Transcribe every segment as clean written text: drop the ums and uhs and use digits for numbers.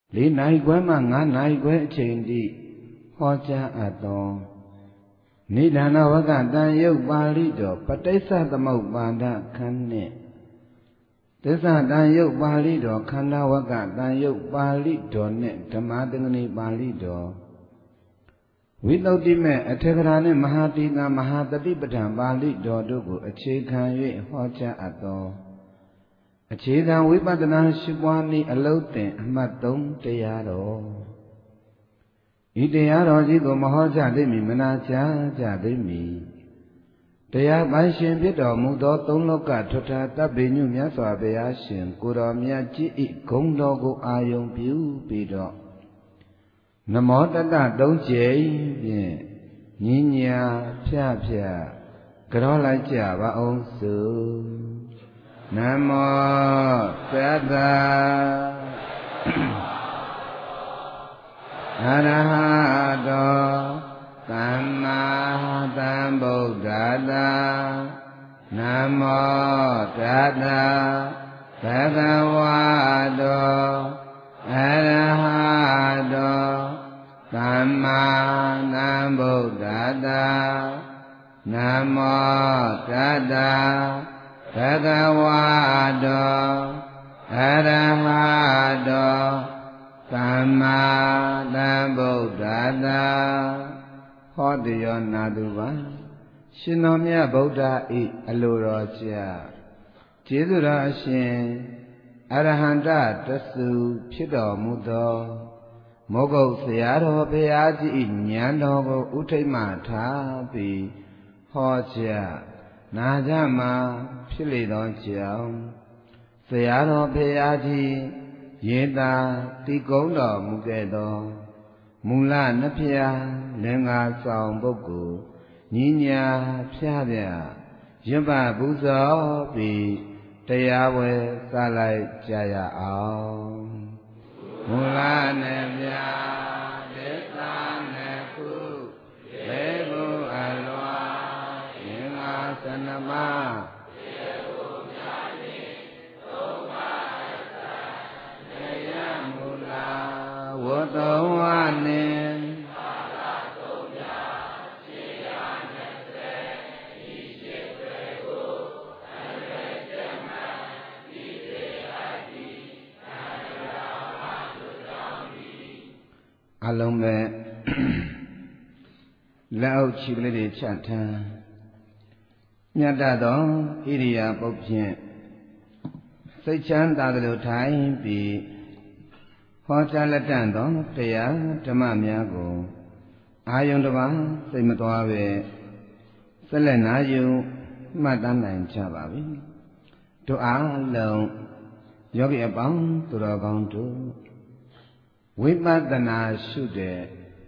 4 နာရီခွဲမှ 5 နာရီခွဲအချိန်ထိဟောကြားအပ်သောနိဒာနဝကတန်ယုတ်ပါဠိတော်ပဋိစ္စသမုပ္ပါဒခန်းနှင့်သစ္စာတန်ယုတ်ပါဠိတော်ခန္ဓာဝကတန်ယုတ်ပါဠိတော်နှင့်ဓမ္မသင်္ကနီပါဠိတော်ဝိသုဒ္ဓိမေအထေကရာနှင့်မဟာတိကမဟာတတိပဋ္ဌာန်ပါဠိတော်တို့ကိုအခြေခံ၍ဟောကြားအပ်သောအခြေခံဝိပဿနာရှုပွားနည်းအလုံးသင်အမှတ် 3 တရားတော်ဤတရားတော်ကြီးကိုမဟောကြားသိမီမနာကြားကြသိမီတရားပိုင်ရှင်ဖြစ်တော်မူသောသုံးလောကထွဋ္ဌာတပ္ပိညုမြတ်စွာဘုရားရှင်ကိုတော်မြတ်ကြီးဤဂုဏ်တော်ကိုအာယုံပြုပြီးတော့နမောတတ3 ကြိမ်ဖြင့်ညီညာဖြဖြကြောလိုက်ကြပါအောင်စို့နမောတတအရဟတောသမ္မာသမ္ဗုဒ္ဓတ္တနမောတတဘဂဝတောအရဟတောသမ္မာသမ္ဗုဒ္ဓတ္တနမောတတဘဂဝတောအရဟတောသမ္မာသမ္ဗုဒ္ဓတ္တဟောတိယောနာတုပါရှင်တော်မြတ်ဗုဒ္ဓဤအလိုတော်ကြကျေးဇူးတော်အရှင်အရဟံတတဆူဖြစ်တော်မူသောမောဂုတ်ဆရာတော်ဘုရားကြီးဤဉာဏ်တော်ကိုဥထိတ်မှထားပြီးဟောကြားနာကြမှာဖြစ်လေသောကြောင့်ဆရာတော်ဘုရားကြီးယေတာတိကုံးတော်မူခဲ့သောမူလနှစ်ဖြာလင်္ကာဆောင်ပုဂ္ဂိုလ်ညီညာဖြာပြရွတ်ပပူဇော်ပြီးတရားဝဲစလိုက်ကြရအောင်မူလနှစ်ဖြာသစ္စာနှစ်ခုဘေကုအလွာလင်္ကာ12ပါးဝတ္တဝနေအလုံးပဲလက်အုပ်ချီကလေးတွေချထမ်းမြတ်သောဣရိယာပုတ်ဖြင့်စိတ်ချမ်းသာသလိုထိုင်ပြီးဟောကြားလက်တန့်သောတရားဓမ္မများကိုအာယုန်တစ်ပါးစိတ်မသွားပဲဆက်လက်နာယူမှတ်တမ်းနိုင်ကြပါပြီတို့အားလုံးယောဂီအပေါင်းသူတော်ကောင်းတို့ဝိပဿနာရှုတဲ့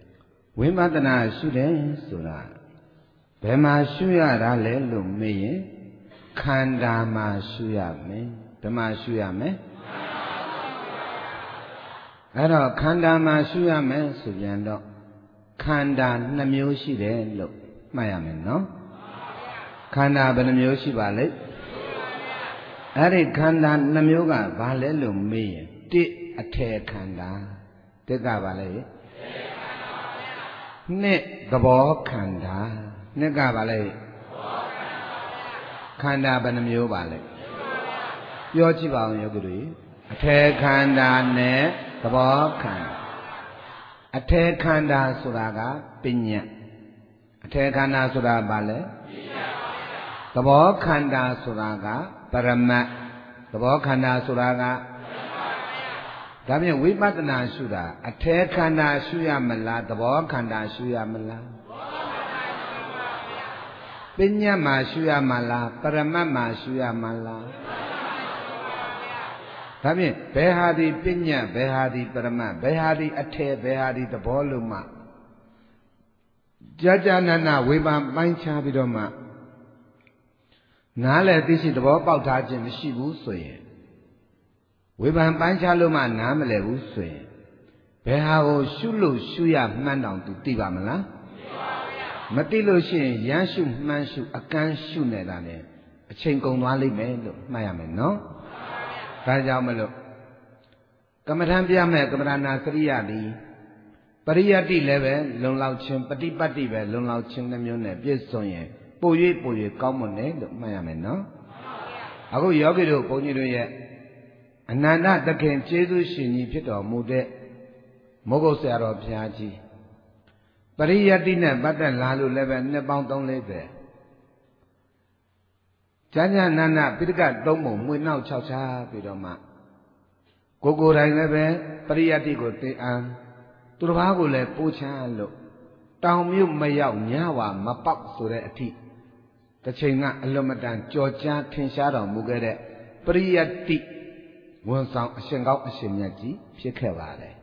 ဆိုတာဘယ်မှာရှုရတာလဲလို့မေးရင်ခန္ဓာမှာရှုရမယ်ဓမ္မရှုရမယ်အဲ့တော့ခန္ဓာမှာရှုရမယ်ဆိုပြန်တော့ခန္ဓာ2 မျိုးရှိတယ်လို့မှတ်ရမယ်နော်ခန္ဓာဘယ်နှမျိုးရှိပါလဲအဲ့ဒီခန္ဓာ2 မျိုးကဘာလဲလို့မေးရင်1အထေခန္ဓာ1ကဘာလဲ2သဘောခန္ဓာ2ကဘာလဲခန္ဓာဘယ်နှမျိုးပါလဲပြောကြည့်ပါဦးယောဂီတို့အထေခန္ဓာနဲ့သဘောခန္ဓာအထေခန္ဓာဆိုတာကပညာအထေခန္ဓာဆိုတာဘာလဲသဘောခန္ဓာဆိုတာကပရမတ်သဘောခန္ဓာဆိုတာကဒါဖြင့်ဝိပဿနာရှုတာအထေခန္ဓာရှုရမလားသဘောခန္ဓာရှုရမလားပညာမှာရှုရမလားပရမတ်မှာရှုရမလားဒါဖြင့်ဘယ်ဟာဒီပညာဘယ်ဟာဒီပရမတ်ဘယ်ဟာဒီအထေဘယ်ဟာဒီသဘောလို့မှကြာကြာနာနာဝေဖန်ပိုင်းခြားပြီးတော့မှနားလည်သိရှိသဘောပေါက်ထားခြင်းမရှိဘူးဆိုရင်ဝေဖန်ပိုင်းခြားလို့မှနားမလည်ဘူးဆိုရင်ဘယ်ဟာကိုရှုလို့ရှုရမှန်းတောင်သူသိပါမလားမသိလို့ရှိရင်ရမ်းရှုမှန်းရှုအကန်းရှုနေတာနဲ့အချိန်ကုန်သွားလိမ့်မယ်လို့မှတ်ရမယ်နော်ဒါကြောင့်မလို့ Kamaran Piame, Kamarana Sriyadi, Pariyati level, Long Lao Chin, Patipati, Long Lao Chin, Namune, Piesonye, Puye, Commone, Mayameno. I go Yogido, Ponyuye, Ananda, the King, Jesu, Shini, Pito, Mude, Mogo Sero Piaji. Pariyati, Batan Lalu, Level, Nebouton Lebe. Janya Nana, Pitka, Domo, Winnow Chacha, Pidoma. Gogo Rangebe, Pariyati go te an, Turvagule, Puchalo, Tamu Mayao, Nyawa, Mapak Sureti, the China, Alumadan, Georgia, Kinshado, Mugere, Pariyati, one sound, Shengao, Shimyaji, Shekevale.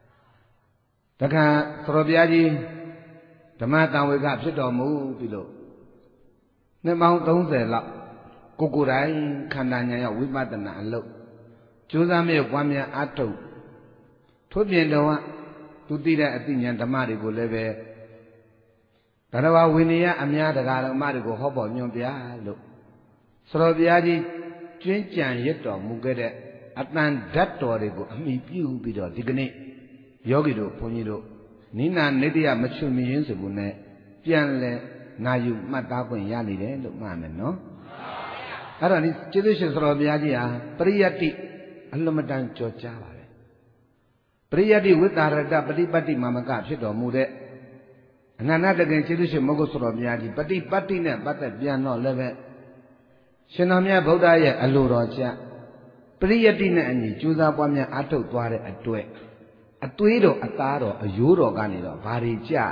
Taka, Sorobiaji, the Matan we got Pito move below. The mountains are locked. Kukurai Kandanya Wibatana look. Chuzame Wamia Ato. Tobiendoa, Tutida Atinian Tamarigo leve. Tarawa Winia Amia the Gala Marigo Hobo Nyobia look. Sorobiaji, Chinchian Yeto, Mugere, Atan Datorigo, Ami Pew Bido, Digni, Yogido, Ponido, Nina Nedia Machumi Yinsabune, Pianle, Nayu Matakun Yali, look, mamma, no? I don't need Chilish Robiadia, Priyati, Alumadan Chocha. Priyati with Arada, Pati Mamaka, Shito Mude, and another against Chilish Mogos Robiadi, Pati Patina, but at Piano Leve. Shenamia Bodaya, Aluroja, Priyatina and Juza Pamia Ato Tuare at Tue. A Tuido, a Taro, a Euro Ganido, Varija.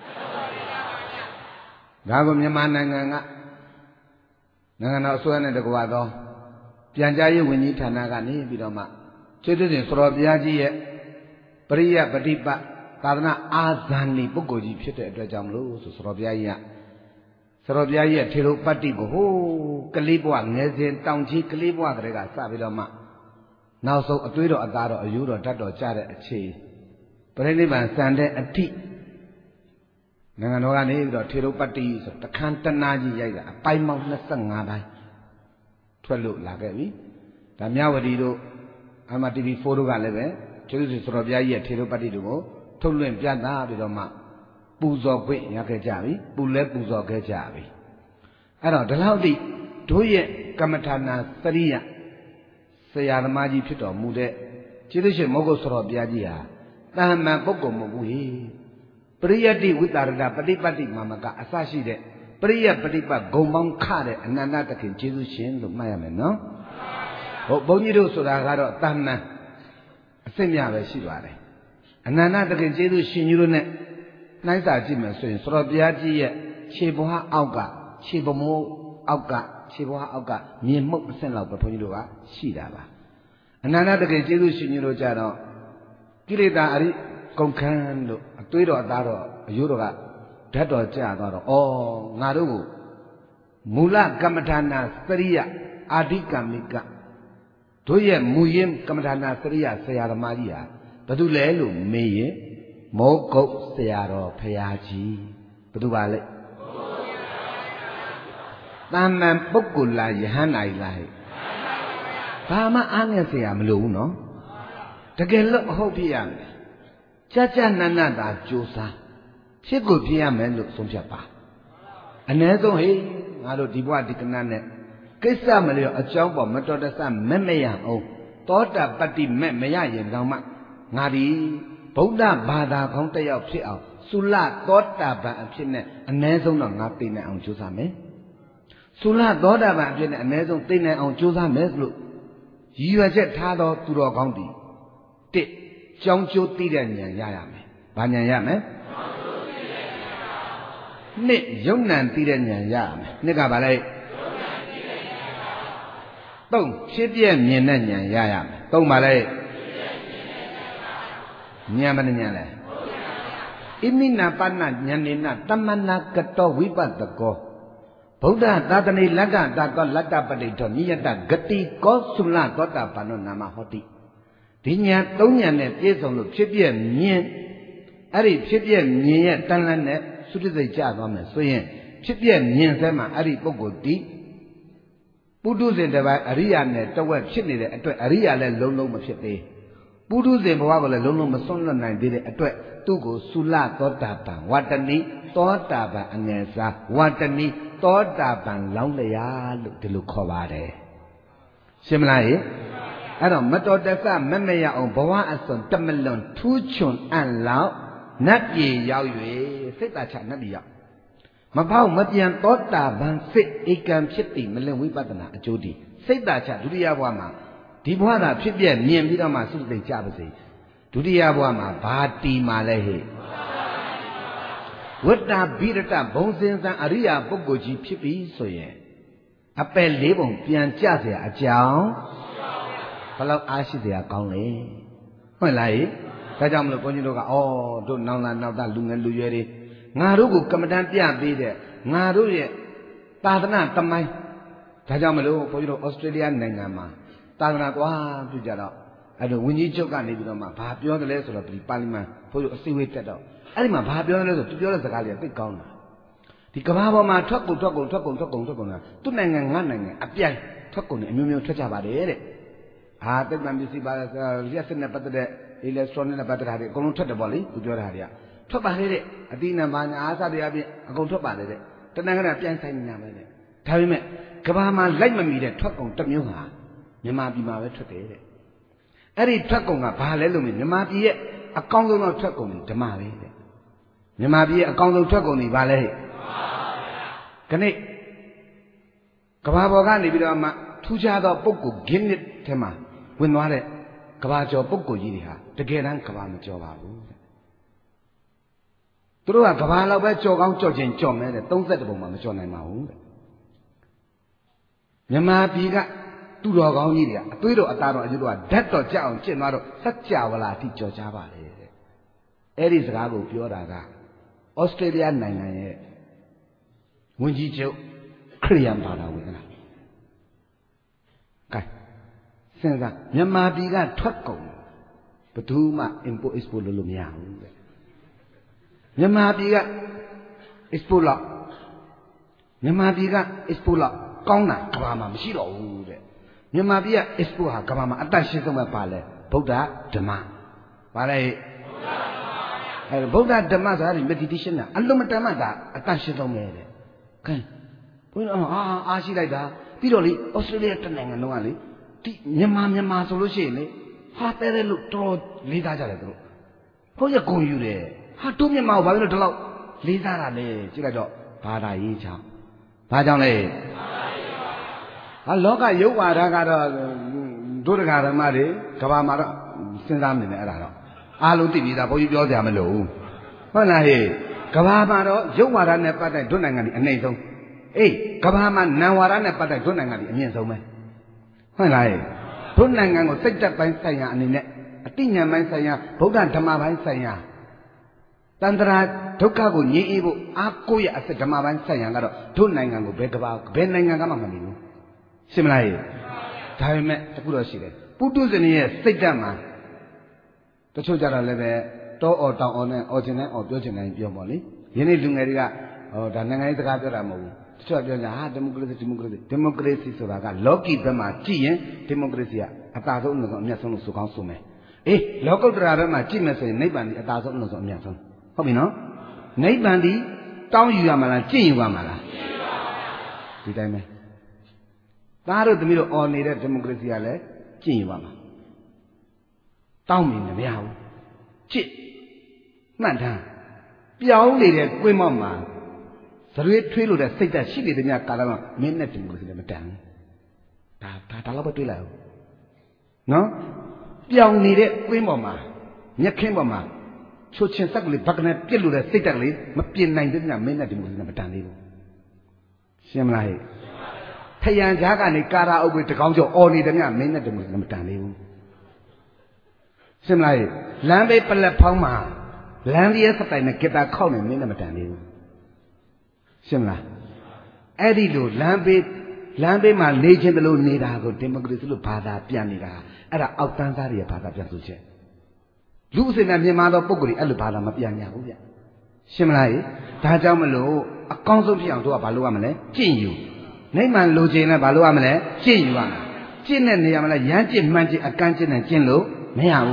Gagum Yamananga. Nangana Suana de Guado, Pianjay Winnie Tanagani, Bidoma, Children Sorobiaji, Priya Patipa, Tadana Azani, Bugoji, Pita, Jamlu, Sorobiaya, Sorobiaya, Tilo Patigo, who Calibua, Nezin, Townchi, Calibua, Rega, Sabidoma. Now so a Twido, a Dado, a Euro, Tato, Chare, a Chi. Preliman Sande, a tea. Nanganogani, the Tirupati, the Cantanaji Yaga, a Paimon Nasangabai. Twelve Lagavi, the Miawadido, Amativi Forugaleve, Children Sorobia, Tirupati to go, Tulu Piana, Vidoma, Buzo Queen Yakajavi, Bule Buzo Gajavi. I don't allow the Tuye Kamatana Saria, Sayaramaji Pito Mude, Children Mogo Sorobia, Tama Boko Mobuhi. Priyati with Arada, Patipati Mamaka, Asashi de Priya Patipa, Gomon Kare, and another can Jesus Shin, look Miami, no? O Bonido Sodagaro, Tana, Semia Shivare. And another can Jesus Shin, you know, nice argument, so in Sorobiaji, Chiboha Auga, Chibomo Auga, Chiboha Auga, Mimok Senla, Ponidoa, Shidava. And another can Jesus Shin, you know, Jano, Kilida Ari. Concando, a Twido Adaro, a Yuroga, Tato Chadoro, oh, Naru, Mula Kamatana, Saria, Adika Mika, Toye Muyim Kamatana Saria, Sayara Maria, Padulelu, Meye, Moko Sayaro, Payaji, Paduvale. Tama Bokula, Yahana Ilai. Pama Anya Sayam Luno, Tagalo Hopiam. Chacha Nana Josa. She could be a man look some chapa. Another hey, I don't devour the canane. Kissamely a job of Methodist Memea, oh, Tota Patti Memea in Gama. Nadi, Boda Bada, Conte of Shell, Sula, Tota Bapine, and Nazon on nothing on Josame. Sula, Doda Bapine, and Nazon Tina on Josame look. You are jet Tado to the county. Tick. Chongchu Tiran Yayame. Banyayame? Nick Yonan Tiran Yayame. Nicabale. Don't Chidian Yanan Yayame. Don't Malay. Nyamanayale. Imina Pana Yanina, Tamana Kato Wipa the Go. Buddha Tatani Lada, Dago Lada Padito, Niata, Gati, Kosula, Gota Panonama Hoti. Tinya Tonyane, yes, on the Chipian, Nien, Ari Chipian, Nien, Tanlanet, Sudizay Java, Soyen, Chipian, Nien Sama, Ari Pogoti, Pudus in the Ariane, the word Chitney, Aria Lolo Machete, ပုထုဇဉ်ဘဝကိုလည်းလုံးလုံးမစွန့်လွတ်နိုင်သေးတဲ့အတွက်သူ့ကိုသုလသောတာပန်ဝတ္တနိသောတာပန်အငယ်စားဝတ္တနိသောတာပန်လောင်းလျာလို့ဒီလိုခေါ်ပါတယ်ရှင်းမလားဟိအဲ့တော့မတော်တဆမမရအောင်ဘဝအစွန်တမလွန်ထူးချွန်အံ့လောက်နတ်ပြည်ရောက်၍စိတ်သာချနတ်ပြည်ရောက်မပေါက်မပြန်သောတာပန်စိတ်ဧကံဖြစ်တည်မလင်ဝိပဿနာအကျိုးတည်စိတ်သာချဒုတိယဘဝမှာဒီဘဝသာဖြစ်ပြမြင်ပြီးတော့မှသုတိကြပါစေဒုတိယဘဝမှာဘာတီမှာလဲဟဲ့ဝတ္တဘိရတဘုံစင်စံအရိယာပုဂ္ဂိုလ်ကြီးဖြစ်ပြီဆိုရင်အပယ်လေးပုံပြန်ကြเสียအကြောင်းဘယ်လောက်အားရှိเสียကောင်းလဲဟုတ်လားဟဲ့ဒါကြောင့်မလို့ဘုန်းကြီးတို့ကတို့နောင်လာနောက်သားလူငယ်လူရွယ်တွေငါတို့ကိုကမ္မဋ္ဌာန်းပြပေးတဲ့ငါတို့ရဲ့သာသနာတမိုင်းဒါကြောင့်မလို့ဘုန်းကြီးတို့ဩစတြေးလျနိုင်ငံမှာသာသနာသွားပြုကြတော့အဲ့လိုဝင်းကြီးချုပ်ကနေပြီးတော့မှဘာပြောတယ်လဲဆိုတော့ဒီပါလီမန်ဘုန်းကြီးအစည်းအဝေးတက်တော့အဲ့ဒီမှာဘာပြောတယ်လဲဆိုသူပြောတဲ့စကားလေးကသိကောင်းတာဒီကမ္ဘာပေါ်မှာထွက်ကုန်တာသူ့နိုင်ငံငါနိုင်ငံအပြိုင်ထွက်ကုန်နေအမျိုးမျိုးထွက်ကြပါတယ်တဲ့ဟာတိတ်တံပစ္စည်းပါရက်စနဲ့ပတ်သက်တဲ့ electronic နဲ့ပတ်သက်တာတွေအကုန်လုံးထွက်တယ်ပေါ့လေသူပြောတာတွေကထွက်ပါလေတဲ့အတိနံပါညာအားစတွေအပြင်အကုန်ထွက်ပါလေတဲ့တဏ္ဍကရပြန်ဆိုင်နေရမယ်တဲ့ဒါပေမဲ့ကမ္ဘာမှာလိုက်မမီတဲ့ထွက်ကုန်တစ်မျိုးဟာမြန်မာပြည်မှာပဲထွက်တယ်တဲ့အဲ့ဒီထွက်ကုန်ကဘာလဲလို့မြင်မြန်မာပြည်ရဲ့အကောင်းဆုံးသောထွက်ကုန်တွေဓမ္မပဲတဲ့မြန်မာပြည်ရဲ့အကောင်းဆုံးထွက်ကုန်တွေဘာလဲဟဲ့ခဏကဘာပေါ်ကနေပြီးတော့မှထူးခြားသောပုဂ္ဂိုလ်ဂင်းနစ်ထဲမှာဝင်သွားတဲ့ကဘာကျော်ပုဂ္ဂိုလ်ကြီးတွေဟာတကယ်တမ်းကဘာမကျော်ပါဘူးတဲ့သူတို့ကကဘာလောက်ပဲကျော်ကောင်းကျော်ခြင်းကျော်မဲတဲ့30ပုံမှမကျော်နိုင်ပါဘူးတဲ့မြန်မာပြည်ကသူတော်ကောင်းကြီးတွေကအသွေးတော်အသားတော်အယူတော်ကဓာတ်တော်ကြအောင်ကျင့်သွားတော့စัจ java လာအထိကြော်ကြပါလေတဲ့အဲ့ဒီစကားကိုပြောတာကဩစတြေးလျနိုင်ငံရဲ့ဝန်ကြီးချုပ်ခရိယံဘာသာဝင်ကကဲစဉ်းစားမြန်မာပြည်ကထွက်ကုန်ဘယ်သူမှ import export လုပ်လို့မရဘူးတဲ့မြန်မာပြည်က export လောက်မြန်မာပြည်က export လောက်ကောင်းတာကမ္ဘာမှာမရှိတော့ဘူးတဲ့မြန်မာပြည်က export ဟာကမ္ဘာမှာအတတ်ရှင်းဆုံးပဲပါလဲဗုဒ္ဓဓမ္မပါလဲဗုဒ္ဓဓမ္မဆိုတာဒီ meditation ကအလုံးမတန်မှဒါအတတ်ရှင်းဆုံးပဲတဲ့ကဲဘုန်းကြီးအားရှိလိုက်တာပြီးတော့လေဩစတြေးလျတနိုင်ငံလုံးကလေဒီမြန်မာဆိုလို့ရှိရင်လေဟာတဲလို့တော်လေးသားကြတယ်သူတို့ဘုန်းကြီးဂုဏ်ယူတယ်ဟာတို့မြန်မာကိုဘာဖြစ်လို့ဒီလောက်လေးစားတာလဲကြည့်လိုက်တော့ဘာသာရေးချောင်းဘာကြောင့်လဲဟာလောကယုတ်ဝါဒကတော့ဒုဒကာဓမ္မတွေကဘာမှာတော့စဉ်းစားနေတယ်အဲ့ဒါတော့အားလုံးသိပြီးသားဘုန်းကြီးပြောကြမလို့ဟုတ်လားဟဲ့ကဘာမှာတော့ယုတ်ဝါဒနဲ့ပတ်သက်ဒုနိုင်ငံကြီးအနှိမ့်ဆုံးအေးကဘာမှာနံဝါဒနဲ့ပတ်သက်ဒုနိုင်ငံကြီးအမြင့်ဆုံးပဲဟုတ်လားဟဲ့ဒုနိုင်ငံကိုစိတ်တက်ပိုင်းဆိုင်ရာအနေနဲ့အတိညာဉ်ပိုင်းဆိုင်ရာဗုဒ္ဓဓမ္မပိုင်းဆိုင်ရာတန္တရာဒုက္ခကိုငြိမ်းအေးဖို့အားကိုးရအစစ်ဓမ္မပိုင်းဆိုင်ရာကတော့ဒုနိုင်ငံကိုဘယ်နိုင်ငံကမှမမြင်ဘူးရှင်းမလားဟဲ့ဒါပေမဲ့တခုတော့ရှိတယ်ပုထုဇဉ်ရဲ့စိတ်ဓာတ်မှာတချို့ကြတော့လည်းပဲတောအော်တောင်အော်နဲ့အော်ချင်တဲ့အော်ပြောချင်တယ်ပြောပေါ့လေယနေ့လူငယ်တွေကဒါနိုင်ငံရေးစကားပြောတာမဟုတ်ဘူးတချို့ပြောကြဟာဒီမိုကရေစီဆိုတာကလောကီဘက်မှာကြည့်ရင်ဒီမိုကရေစီကအသာဆုံးလို့ဆိုအမြတ်ဆုံးလို့ဆိုကောင်းဆိုမယ်အေးလောကုတ္တရာဘက်မှာကြည့်မယ်ဆိုရင်နိဗ္ဗာန်ဒီအသာဆုံးလို့ဆိုအမြတ်ဆုံးဟုတ်ပြီနော်နိဗ္ဗာန်ဒီတောင်းယူရမှာလားကြင့်ယူရမှာလားဒီတိုင်းပဲသားတို့သမီးတို့အော်နေတဲ့ဒီမိုကရေစီကလည်းကြင့်ယူပါမှာတောင်းမြင်မရဘူးကြစ်မှတ်ထားပြောင်းနေတဲ့ကွင်းမောက်မှာသရွေးထွေးလို့တဲ့စိတ်ဓာတ်ရှိနေတဲ့များကာလမှာမင်းနဲ့ဒီမိုကရေစီလည်းမတန်ဘူးဒါတော့ပဲတွေးလိုက်အောင်နော်ပြောင်းနေတဲ့ကွင်းပေါ်မှာညက်ခင်းပေါ်မှာချိုးချင်းဆက်ကလေးဘက်ကနဲ့ပြစ်လို့တဲ့စိတ်ဓာတ်လေးမပြင်းနိုင်တဲ့များမင်းနဲ့ဒီမိုကရေစီလည်းမတန်သေးဘူးရှင်းမလားဟဲ့ထယံကြားကနေကာရာအုပ်ပဲတကောင်းကျော်အော်နေတဲ့များမင်းနဲ့ဒီမိုကရေစီလည်းမတန်သေးဘူးရှင်းမလားဟဲ့လမ်းဘေးပလက်ဖောင်းမှာလမ်းရဲ့စတိုင်နဲ့ဂီတာခောက်နေမင်းနဲ့မတန်သေးဘူးရှင်းမလားအဲ့ဒီလိုလမ်းဘေးမှာနေခြင်းတလို့နေတာကိုဒီမိုကရေစီလို့ဘာသာပြန်နေတာအဲ့ဒါအောက်တန်းသားတွေရဲ့ဘာသာပြန်ဆိုချက်လူအစင်နဲ့မြန်မာသောပုဂ္ဂိုလ်တွေအဲ့လိုဘာသာမပြန်ညာဘူးဗျရှင်းမလားဟဲ့ဒါကြောင့်မလို့အကောင်းဆုံးဖြစ်အောင်တို့ကဘာလုပ်ရမလဲကျင့်ယူနိမ့်မှန်လိုချင်လဲဘာလုပ်ရမလဲကျင့်ယူရမယ်ကျင့်တဲ့နေရာမှာလဲရမ်းကျင့်မှန်ကျင့်အကန့်ကျင့်နဲ့ကျင့်လို့မရဘူး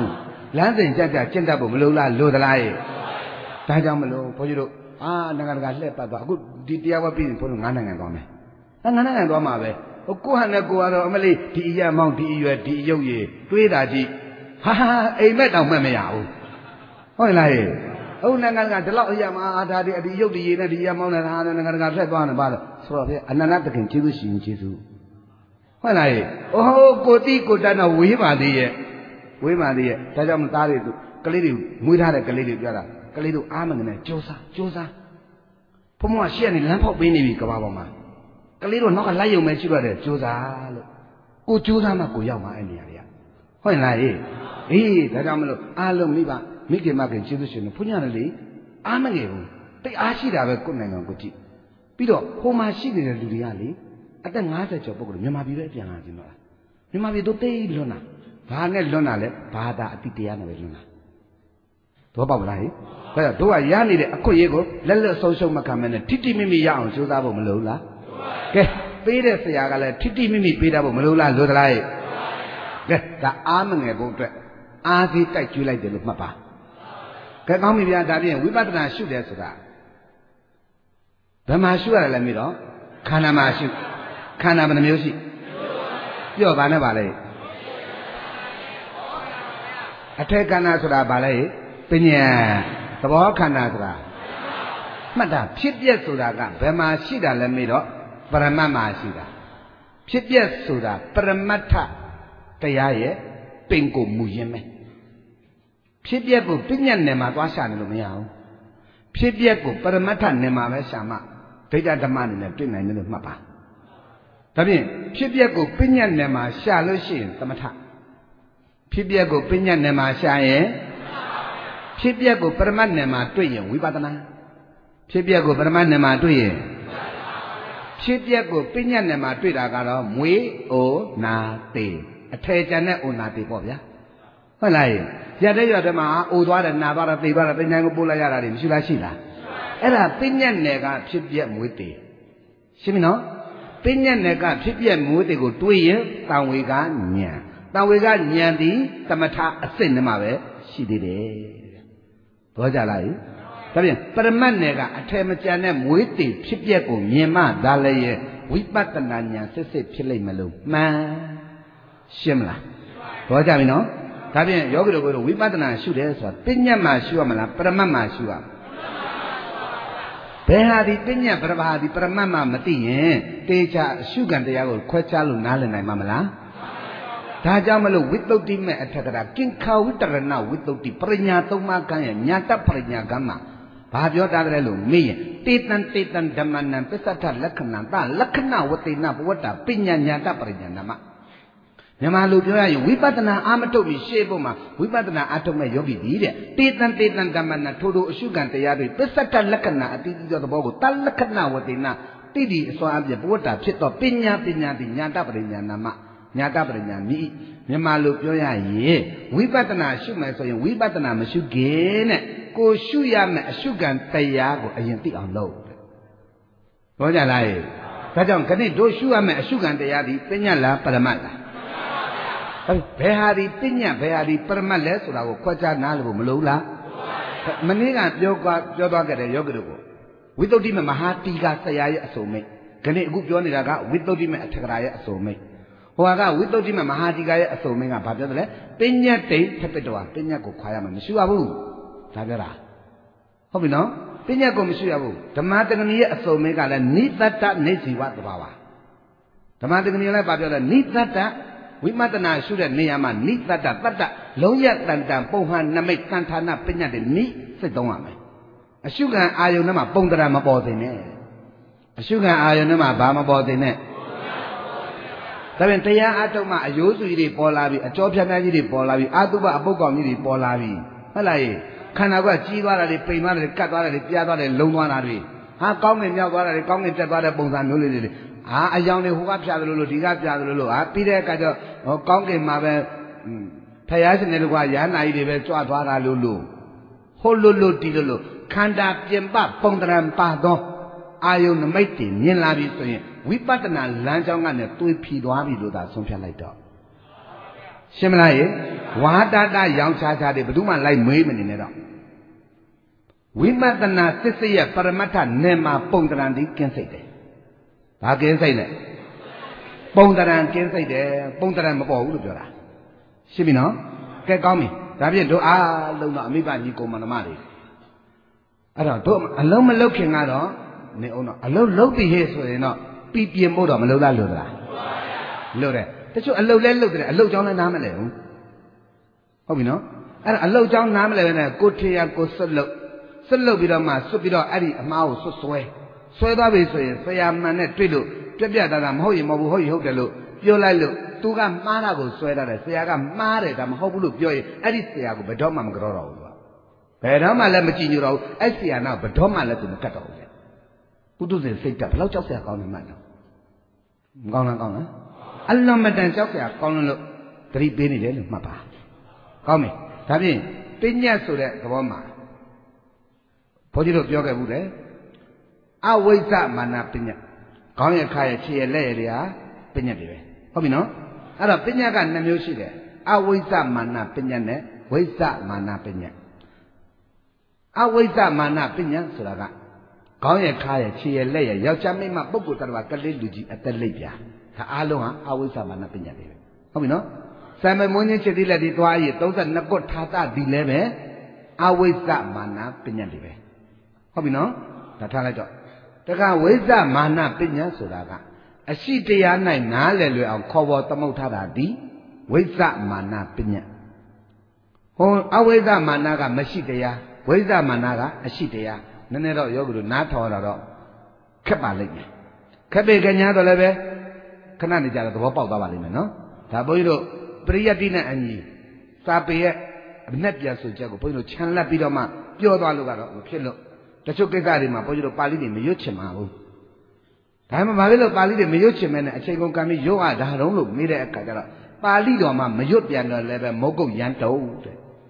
Landing Jaja, Genda Bulula, Lodalai. Tajamalo, Pojo, Nagaka Lepa, good Didia being for Nana and Gome. Nana and Goma, Okuhana Guado, Amali, Tia Mount Yoye, Tuidaji. Ha, a metal Mamea. Oh, lie. Oh, Nanga, the law Yama, the Yogi, the Yamon and Nanaga said one about so another can choose in Jesu. When I, oh, go down a weave, dear, Tajam Tari, Kalidu, Muda, Kalidu, Aman, Josa. Pomo Shian in Lampo Bini, Kabama. Kalidu, not a lion, my sugar, Josa. Go Josama, Goyama, any area. When I, Tajamalo, Alum Liba. Mickey Mark and Children, Punyanali, Amagay, they Ashida have a good name on Gucci. Pido, Homa Shidi and Dudiali, at the Nasa Chopo, you might be very young, you might be Dote Luna, Pana Lonale, Pada Titiana Luna. Toba, but do I yani a coyego, let social Macaman, Titi Mimi Young, Josabo Malula. Get Peter Sayagala, Titi Mimi, Peter Malula, Lodalai. Get the arming a boat. Azi take you like the Mapa. Can come here, Daddy, we better not shoot as that. The Mashua Lamiro, Kanamashu, Kanam the music. Yo, Vana Ballet. I take Kanasura Ballet, Pinya, the Walk Kanasura. Madame, Pit yes Sudaga, Bema Shida Lamiro, Paramama Shida. Pit yes Suda, Paramata, Tayaye, Pinko Mujeme. Pibiago, Pinian Nema, Washan Lumiao. Pibiago, Paramata Nema Vesama, Peda the man in the twin and the Mapa. Tabi, Pibiago, Pinian Nema, Shalushin, Tamata. Pibiago, Pinian Nema, Shaye. Pibiago, Paraman Nema, Twin, Wibatana. Pibiago, Paraman Nema, Twin. Pibiago, Pinian Nema, Twidagaro, Mui o na te. A Tajana o na te Bobia. Well, Yadama, Udwa and Navara, the Pinango Bulayara, Shila. Era Pinian Nega, Chipia Muti. Simino? Pinian Nega, Chipia Muti go 2 years, Tawiga, Nya. Tawiga, Nyandi, Tamata, a cinema, she did it. Rojalai. Tabian, Paraman Nega, a Temachana, Muti, Chipia go, Mima, Dalaye, Wipatananya, Sese Pile Malu, Ma Shimla. Rojamino? Tabian, Yogo, we better not shoot as a Pinya Mashuamala, Paramama Shua. Behadi Pinya Pravadi Paramama Mati, Techa, Sugan, the Yago, Quechalu, Nalan, and Mamala. Tajamalu, with the team at Takara, King Cow, with the now, with the Prina Tomaka, Nyata Prina Gamma. Pavio Dadrelu, me, Titan, Daman, and Pesata, Lakana, what they know, what a Pinya Nyata Prina Nama. Yamalu, we better not Amatobi Sheboma, we better not Atome Yogi did. Titan Damana, Todo Sugan, the Yabi, Pesata Lakana, Titi of the Bogo, Talakana, what they now. Titi, so I'm the water, Chit of Pina, the Nyata Prina Nama, Nyata Prina, me, Yamalu, ye, we better not shoot my soul, we better not Mashu gain, go Shuyam, Sugan, Tayago, and Yanti on load. Rojalai. Tajam, can it do Shuyam, Sugan, the Yabi, Penala, Paramata. Behari Pinya, Behari Permales, or Quacha Nalu Malula. Maniga Yoga Yogo. Without him, Mahatiga Sayaya so me. Can it go Joniga without him at Tagraya so me? Hoaga without him, Mahatiga so me, a Padre, Pinya Tate, Tapetoa, Pinya go Quayam, Shuabu, Tagera. Hobino, Pinya go Mishuabu, the Matagania so make a need that Nazi what the Bawa. The Matagania Babiola need that. We must not shoot at Niama, need that, Loya than Pohan, Namek Santana, Pena, the knee, said Domame. A sugar ayonama, Pondarama Bodine. A sugar ayonama, Bama Bodine. Taventaya Atoma, a Yosu Polavi, a Chopia Polavi, Aduba, a Bogom Polavi. Malay, Kanawa, Chiva, the Prima, the Catara, the Piava, the Longwanari. How come in Yavara, the Kong in Tabara Bonzan, a young who got Piadolo, Diga a Peter Cajo, or Conking Mave, Payas and Elguayan, I live to Adwara Lulu. Holulu Tidolo, Kanda Piemba, Pondram Pado, Ayon Mati, Nilavi, we pattern a Lanjong and a 2 Piduavi, something like that. Similarly, Wadada yang caca de beduma lai mui menino. Wimatana sisiya paramata nema pongtarandi kensite. Bagian saya le. Pongtaran kensite, pongtaran mapo ulu jora. Sibino, ke kami. Tapi doa luna amiba ni ko manamari. Ada doa alau malau kengaro ne ono alau lau bihe so no pipi moda malau la lura. Lura. Tapi alau le lura alau jauh na nama le. Hobi no. Ada alau jauh nama le na kote ya ko selo bida ma so bida ari mau so soe. Soe da be so ye saya mana ne tui lu. Piapia dah mau ye mau hoi hoi lu. Pio lai lu. Tu kan mana go soe dah le. Saya kan mana dah mau bulu pio ye. Ari saya go bedom ma menggerorau. Bedom ma le macam ni rau. Saya na bedom ma le tu nak kata ye. Putu se saya dah. Lau cak saya kau ni mana? Kau na. Allah madan cak saya kau ni lu. Teri bini je lu. Mapa. Kau ni. Tapi pinya sudah kau ma. Pojok pio ke bude. Awisa mana pinya. Kau yang kaya cie le dia pinya dia. Hobi no? Ada pinya kan nama usi dia. Awisa mana pinya ne? Wisa mana pinya. Awisa mana pinya suraga. Kau yang kaya cie le ya. Yau cami mak buku terwa kali luji atau lebih. Tak alung awisa mana pinya dia. Hobi no? Saya memunya cerita di tua ini. Tahu tak nak kau thata di lebe. Awisa mana pinya dia. Hobi no? Tak thala jauh. Taka wisa mana pinya suraga. Asyik dia naik nale lu ang kawa tamu tadi. Wisa mana pinya. Hon awisa mana ga masih dia. Wisa mana ga asyik dia. Nene ro yogu na thawara ro. Kebalik ni. Kebeganya tu lebe. Kena ni jaga tu bapa bapa lima no. Tapi itu pria dina anji. Tapi ya benar biasa jago. Tapi itu canla pira ma. Pio tu alu karo. Kilo. Tapi kita hari ma, pojok pali ni meyut cema. Tapi malah pali ni meyut cema ni. Asyik kami yoga dah orang lu mira kata. Pali tu ma meyut yang lebe mogok yang tahu.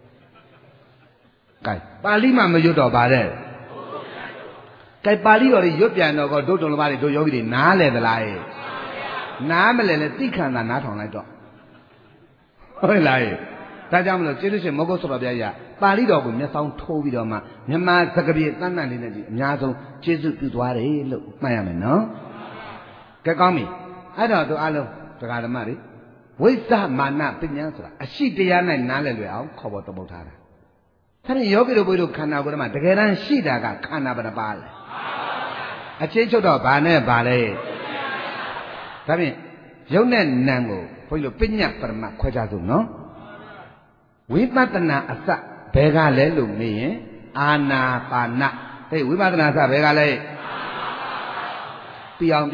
Kai pali ma meyut apa ada? Kai pali orang yut yang kau duduk dalam pali tu yogi ni nale belai. Nama lele tikan dan nathong lagi tu. Oi lai. Tak jam lu jadi si mogok sebab dia. Pali dog ni sound thobi dog ma. Nyama sekali tanah ni nanti. Nyasong Yesus itu ada lu. Macam mana? Kekami. Ada tu alu. Sekarang mari. Wisa mana pinya sura. Asyik dia naik nale lu au. Kau buat apa cara? Tapi yogi tu boleh kana guna ma. Dekeran asyik dah kan kana berapa bal. Asyik jodoh bane bale. Tapi yogi nangu. Boleh pinya permak kuaja tu no. Wimatana asa. Bega le lu ni anapana. Hey, wimatana asa bega le. Piang.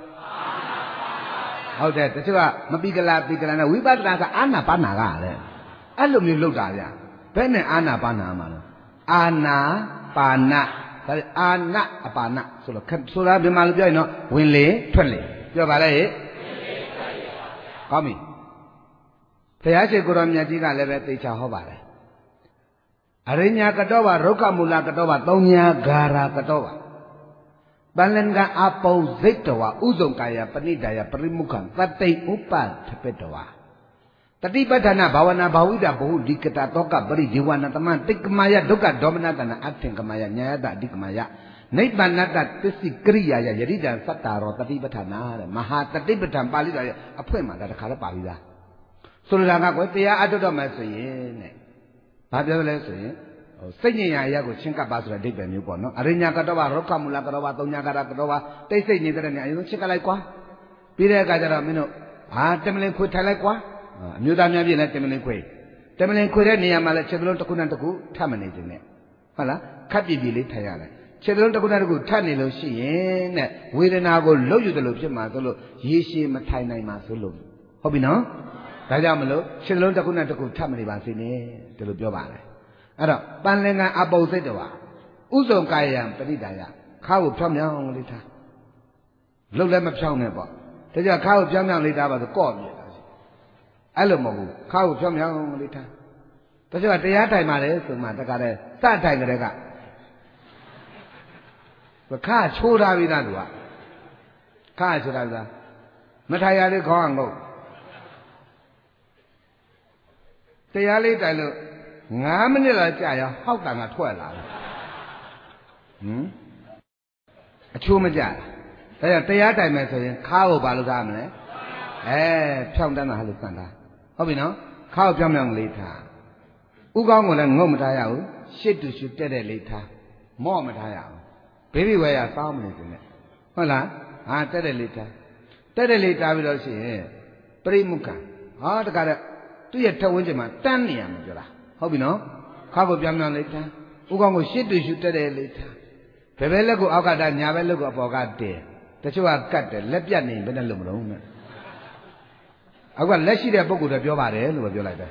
Okay, tapi apa? Mapikala na wimatana asa anapana ka le. Alu ni lu dah ya. Bene anapana mana? Anapana. Tapi anapana. Sudah bimal biar no. Winle, twinle. Biar balai. Kami. Saya cakap orang ni jika lebih tidak hobare. Harinya ketawa, roka mula ketawa, tahunnya gara ketawa. Balenga apau zetawa, uzong kaya penidaya perimukan, patai upal tepetawa. Tadi badana bawana bawida bahu diketatoka beri diwana teman, tik kemaya doka domina tanah ating kemaya nyata di kemaya. Naik mana dat tesi kriya ya jadi dan sataro tadi badana maha tadi badam pali dah apa yang ada kalau pali dah. Sudah kau tiada ada dah masih ni. Apa le sih? Senynya ya, aku cingkat bahasa di bawah pun. Harinya katawa, roka mula katawa, tahunnya katawa, tapi senynya terusnya itu cingkat lagi kuah. Bila kata mino, temeleng kuih thalai kuah. Nyudamnya bila temeleng kuih. Temeleng kuih ni yang malah cedulun takunan taku thamani jenis. Malah kapi bila thayala. Cedulun takunan taku thani lo sih. Ne, wirena aku lo jual lo sih mas lo. Yesus matai nai mas lo. Hobi no? Tajam lo, cedulun takunan taku thamani bahasa ni. Terus jawab. Ada, panlengan abau sejawa. Uzong kaya penidaya. Kau pernah lihat? Lalu lama pernah apa? Jadi kau pernah lihat apa tu kau ni? Alam mahu, kau pernah lihat? Tapi ada yang thay mana? Semua tak ada. Tak thay mereka. Kau curah bina dua. Kau curah bina. Mereka ada kau anggo. တရားလေးတိုင်လို့9မိနစ်လောက်ကြာရဟောက်တန်ကထွက်လာတယ်အချိုးမကြဒါကြောင့်တရားတိုင်မယ်ဆိုရင်ခါကိုဘာလို့ထားမလဲဖြောင်းတန်းတာလို့စံထားဟုတ်ပြီနော်ခါကိုဖြောင်းဖြောင်းလေးထားဥကောင်းကိုလည်းငုံမထားရဘူးရှစ်တူရှုတက်တဲ့လေးထားမော့မထားရဘူးဘေဘီဝဲရစောင်းမနေစနဲ့ဟုတ်လားတက်တဲ့လေးထားတက်တဲ့လေးထားပြီးတော့ရှိရင်ပရိမုခတခါတော့သူ့ရဲ့ထဝန်းကျင်မှာတန်းနေရမှာပြောတာဟုတ်ပြီနော်ခါကိုပြောင်းပြောင်းလေးထားဥကောင်းကိုရှစ်တူရှုတက်တဲ့လေးထားဘယ်ဘဲလက်ကိုအောက်ကတာညာဘဲလက်ကိုအပေါ်ကတဲတချို့ကကတ်တယ်လက်ပြတ်နေဘယ်နဲ့လုံးမလုံးနဲ့အောက်ကလက်ရှိတဲ့ပုဂ္ဂိုလ်တွေပြောပါတယ်လို့ပြောလိုက်တယ်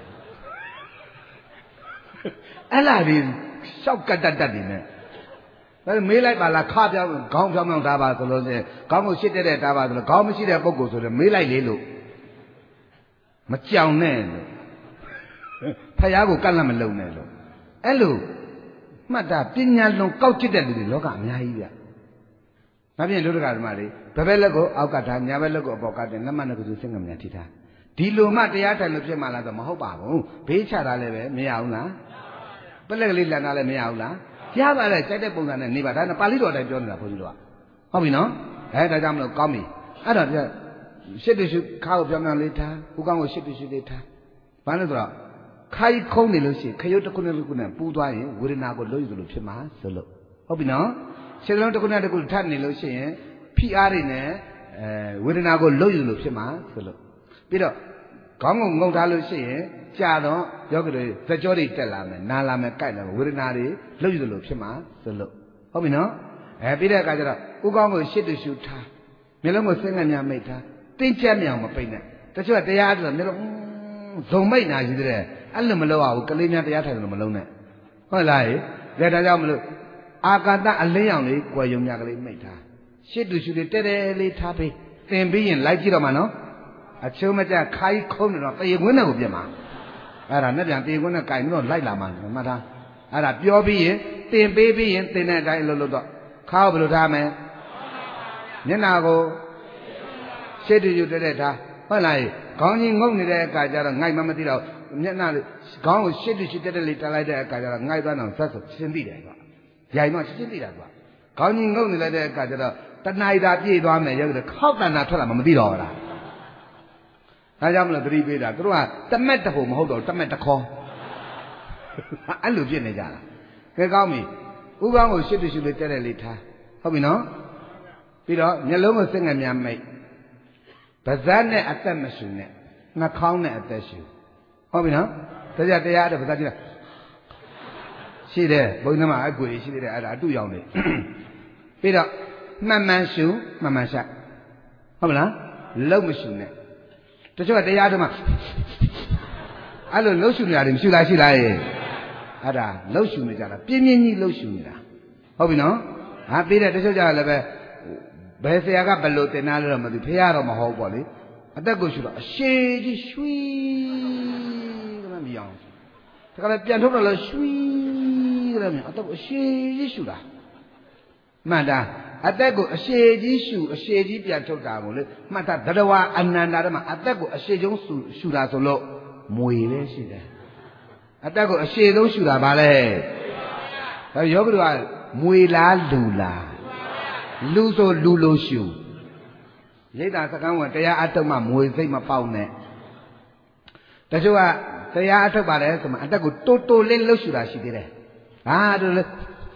အဲ့လာဒီရှောက်ကတ်တတ်နေနဲ့ဒါမေးလိုက်ပါလားခါပြောင်းခေါင်းပြောင်းပြောင်းထားပါဆိုလို့ရှိရင်ခေါင်းကိုရှစ်တဲ့ထားပါဆိုလို့ခေါင်းမရှိတဲ့ပုဂ္ဂိုလ်ဆိုတော့မေးလိုက်လေလို့မကြောင်နဲ့လို့ဖယားကိုကတ်လက်မလုံးနဲ့လို့အဲ့လိုမှတ်တာပညာလုံးကောက်ချစ်တဲ့လူတွေလောကအများကြီးဗျ။ဒါဖြင့်လူတကာဓမ္မတွေဘယ်ဘက်လက်ကိုအောက်ကထားညာဘက်လက်ကိုအပေါ်ကတင်လက်မနဲ့ကသူစင်ကမြန်ထိထားဒီလိုမှတရားထိုင်လို့ဖြစ်မှလားဆိုမဟုတ်ပါဘူးဘေးချတာလည်းပဲမရဘူးလားပလက်ကလေးလန်တာလည်းမရဘူးလားရပါလေစိုက်တဲ့ပုံစံနဲ့နေပါဒါနဲ့ပါဠိတော်တိုင်းပြောနေတာဘုန်းကြီးတို့ကဟုတ်ပြီနော်ဒါကြောင့်မလို့ကောင်းပြီအဲ့တော့ရှစ်တရှုခါကိုပြောင်းပြောင်းလေးထားဥကောင်းကိုရှစ်တရှုလေးထားဘာလို့ဆိုတော့ခိုင်ခုံးနေလို့ရှိရင်ခရုတ်တစ်ခုနဲ့တစ်ခုနဲ့ပူသွားရင်ဝေဒနာကိုလွတ်ယူလို့ဖြစ်မှာဆိုလို့ဟုတ်ပြီနော်ခြေလုံးတစ်ခုနဲ့တစ်ခုထပ်နေလို့ရှိရင်ဖိအားတွေနဲ့ဝေဒနာကိုလွတ်ယူလို့ဖြစ်မှာဆိုလို့ပြီးတော့ခေါင်းကိုငုံထားလို့ရှိရင်ကြာတော့ယောဂီတွေဇက်ကြောတွေတက်လာမယ်နာလာမယ်ကြိုက်လာမယ်ဝေဒနာတွေလွတ်ယူလို့ဖြစ်မှာဆိုလို့ဟုတ်ပြီနော်ပြီးတဲ့အခါကျတော့ဥကောင်းကိုရှစ်တူရှုထားမျက်လုံးကိုစင်းငယ်များမိတ်ထားတင်းကျပ်မြောင်မပိတ်နဲ့တချို့ကတရားဆိုမျက်လုံးဇုံမိတ်နာရှိသေးတယ်အဲ့လိုမလုပ်ရဘူးကလေးများတရားထိုင်လို့မလုံးနဲ့ဟုတ်လားဟဲ့ဒါကြောင့်မလို့အာကာသအလင်းရောင်လေးကွယ်ယုံများကလေးမိတ်ထားရှစ်တူရှုလေးတဲတဲလေးထားပေးသင်ပြီးရင်လိုက်ကြည့်တော့မှနော်အချိုးမကျခိုင်းခုံးနေတော့တရေခွင်းနဲ့ကိုပြတ်မှာအဲ့ဒါနဲ့ပြန်တရေခွင်းနဲ့ကင်ပြီးတော့လိုက်လာမှာမှတ်ထားအဲ့ဒါပြောပြီးရင်သင်ပေးပြီးရင်သင်တဲ့အတိုင်းလို့တော့ခါဘယ်လိုထားမလဲမျက်နာကိုရှစ်တူရှုတဲတဲထားဟုတ်လားခေါင်းကြီးငုံနေတဲ့အခါကျတော့ငိုက်မှမသိတော့မျက်နှာခေါင်းကိုရှစ်တူရှစ်တက်တက်လေးတက်လိုက်တဲ့အခါကျတော့ငိုက်သွားတော့ဆက်ဆိုရှင်းသိတယ်ကွာရိုင်တော့ရှင်းသိတာကွာခေါင်းကြီးငုံနေလိုက်တဲ့အခါကျတော့တဏှာသာပြည့်သွားမယ်ရုပ်တွေခောက်တဏ္ဍာထွက်လာမှမသိတော့ဘူးလားဒါကြောင့်မလို့သတိပေးတာသူတို့ကတမက်တဖို့မဟုတ်တော့တမက်တခေါအဲ့လိုဖြစ်နေကြတာကဲကောင်းပြီဥကောင်းကိုရှစ်တူရှစ်လေးတက်တက်လေးထားဟုတ်ပြီနော်ပြီးတော့မျက်လုံးကိုစက်ငယ်များမိတ်ပါးစပ်နဲ့အသက်မရှူနဲ့နှာခေါင်းနဲ့အသက်ရှူဟုတ်ပြီနော်တရားတဲ့ပါးစပ်ကြည့်ရှိတယ်ဘုန်းကြီးကအကွေရှိသေးတယ်အဲ့ဒါအတူရောက်နေပြီးတော့မှန်မှန်ရှူမှန်မှန်ရှဟုတ်မလားလုံးမရှူနဲ့တချို့ကတရားဓမ္မအဲ့လိုလှုပ်ရှူနေတာတွေမရှိလားရှိလားရဲ့အဲ့ဒါလှုပ်ရှူနေကြတာပြင်းပြင်းကြီးလှုပ်ရှူနေတာဟုတ်ပြီနော်ပြီးတဲ့တချို့ကြလည်းပဲဘယ်ဆရာကဘယ်လိုတင်တာလဲတော့မသိဖះတော့မဟုတ်ပေါ့လေအသက်ကိုရှူတော့အရှိကြီးရွှီကလည်းမရအောင်ဒါကလည်းပြန်ထုတ်တော့လည်းရွှီကလည်းမရအသက်ကိုအရှိကြီးရှူတာမှန်တာအသက်ကိုအရှိကြီးရှူအရှိကြီးပြန်ထုတ်တာကိုလေမှတ်တာတရဝအနန္တာဓမ္မအသက်ကိုအရှိဆုံးရှူတာဆိုလို့မွေလည်းရှိတယ်အသက်ကိုအရှိဆုံးရှူတာဗါလဲဒါယောဂီတို့ကမွေလားလူလားလူဆိုလူလိုရှူရိတ်တာစကန်းဝင်တရားအထုတ်မှမွေစိတ်မပေါက်နဲ့တချို့ကတရားအထုတ်ပါတယ်ဆိုမှအတက်ကိုတိုးတိုးလေးလှုပ်ရှူတာရှိသေးတယ်တို့လေ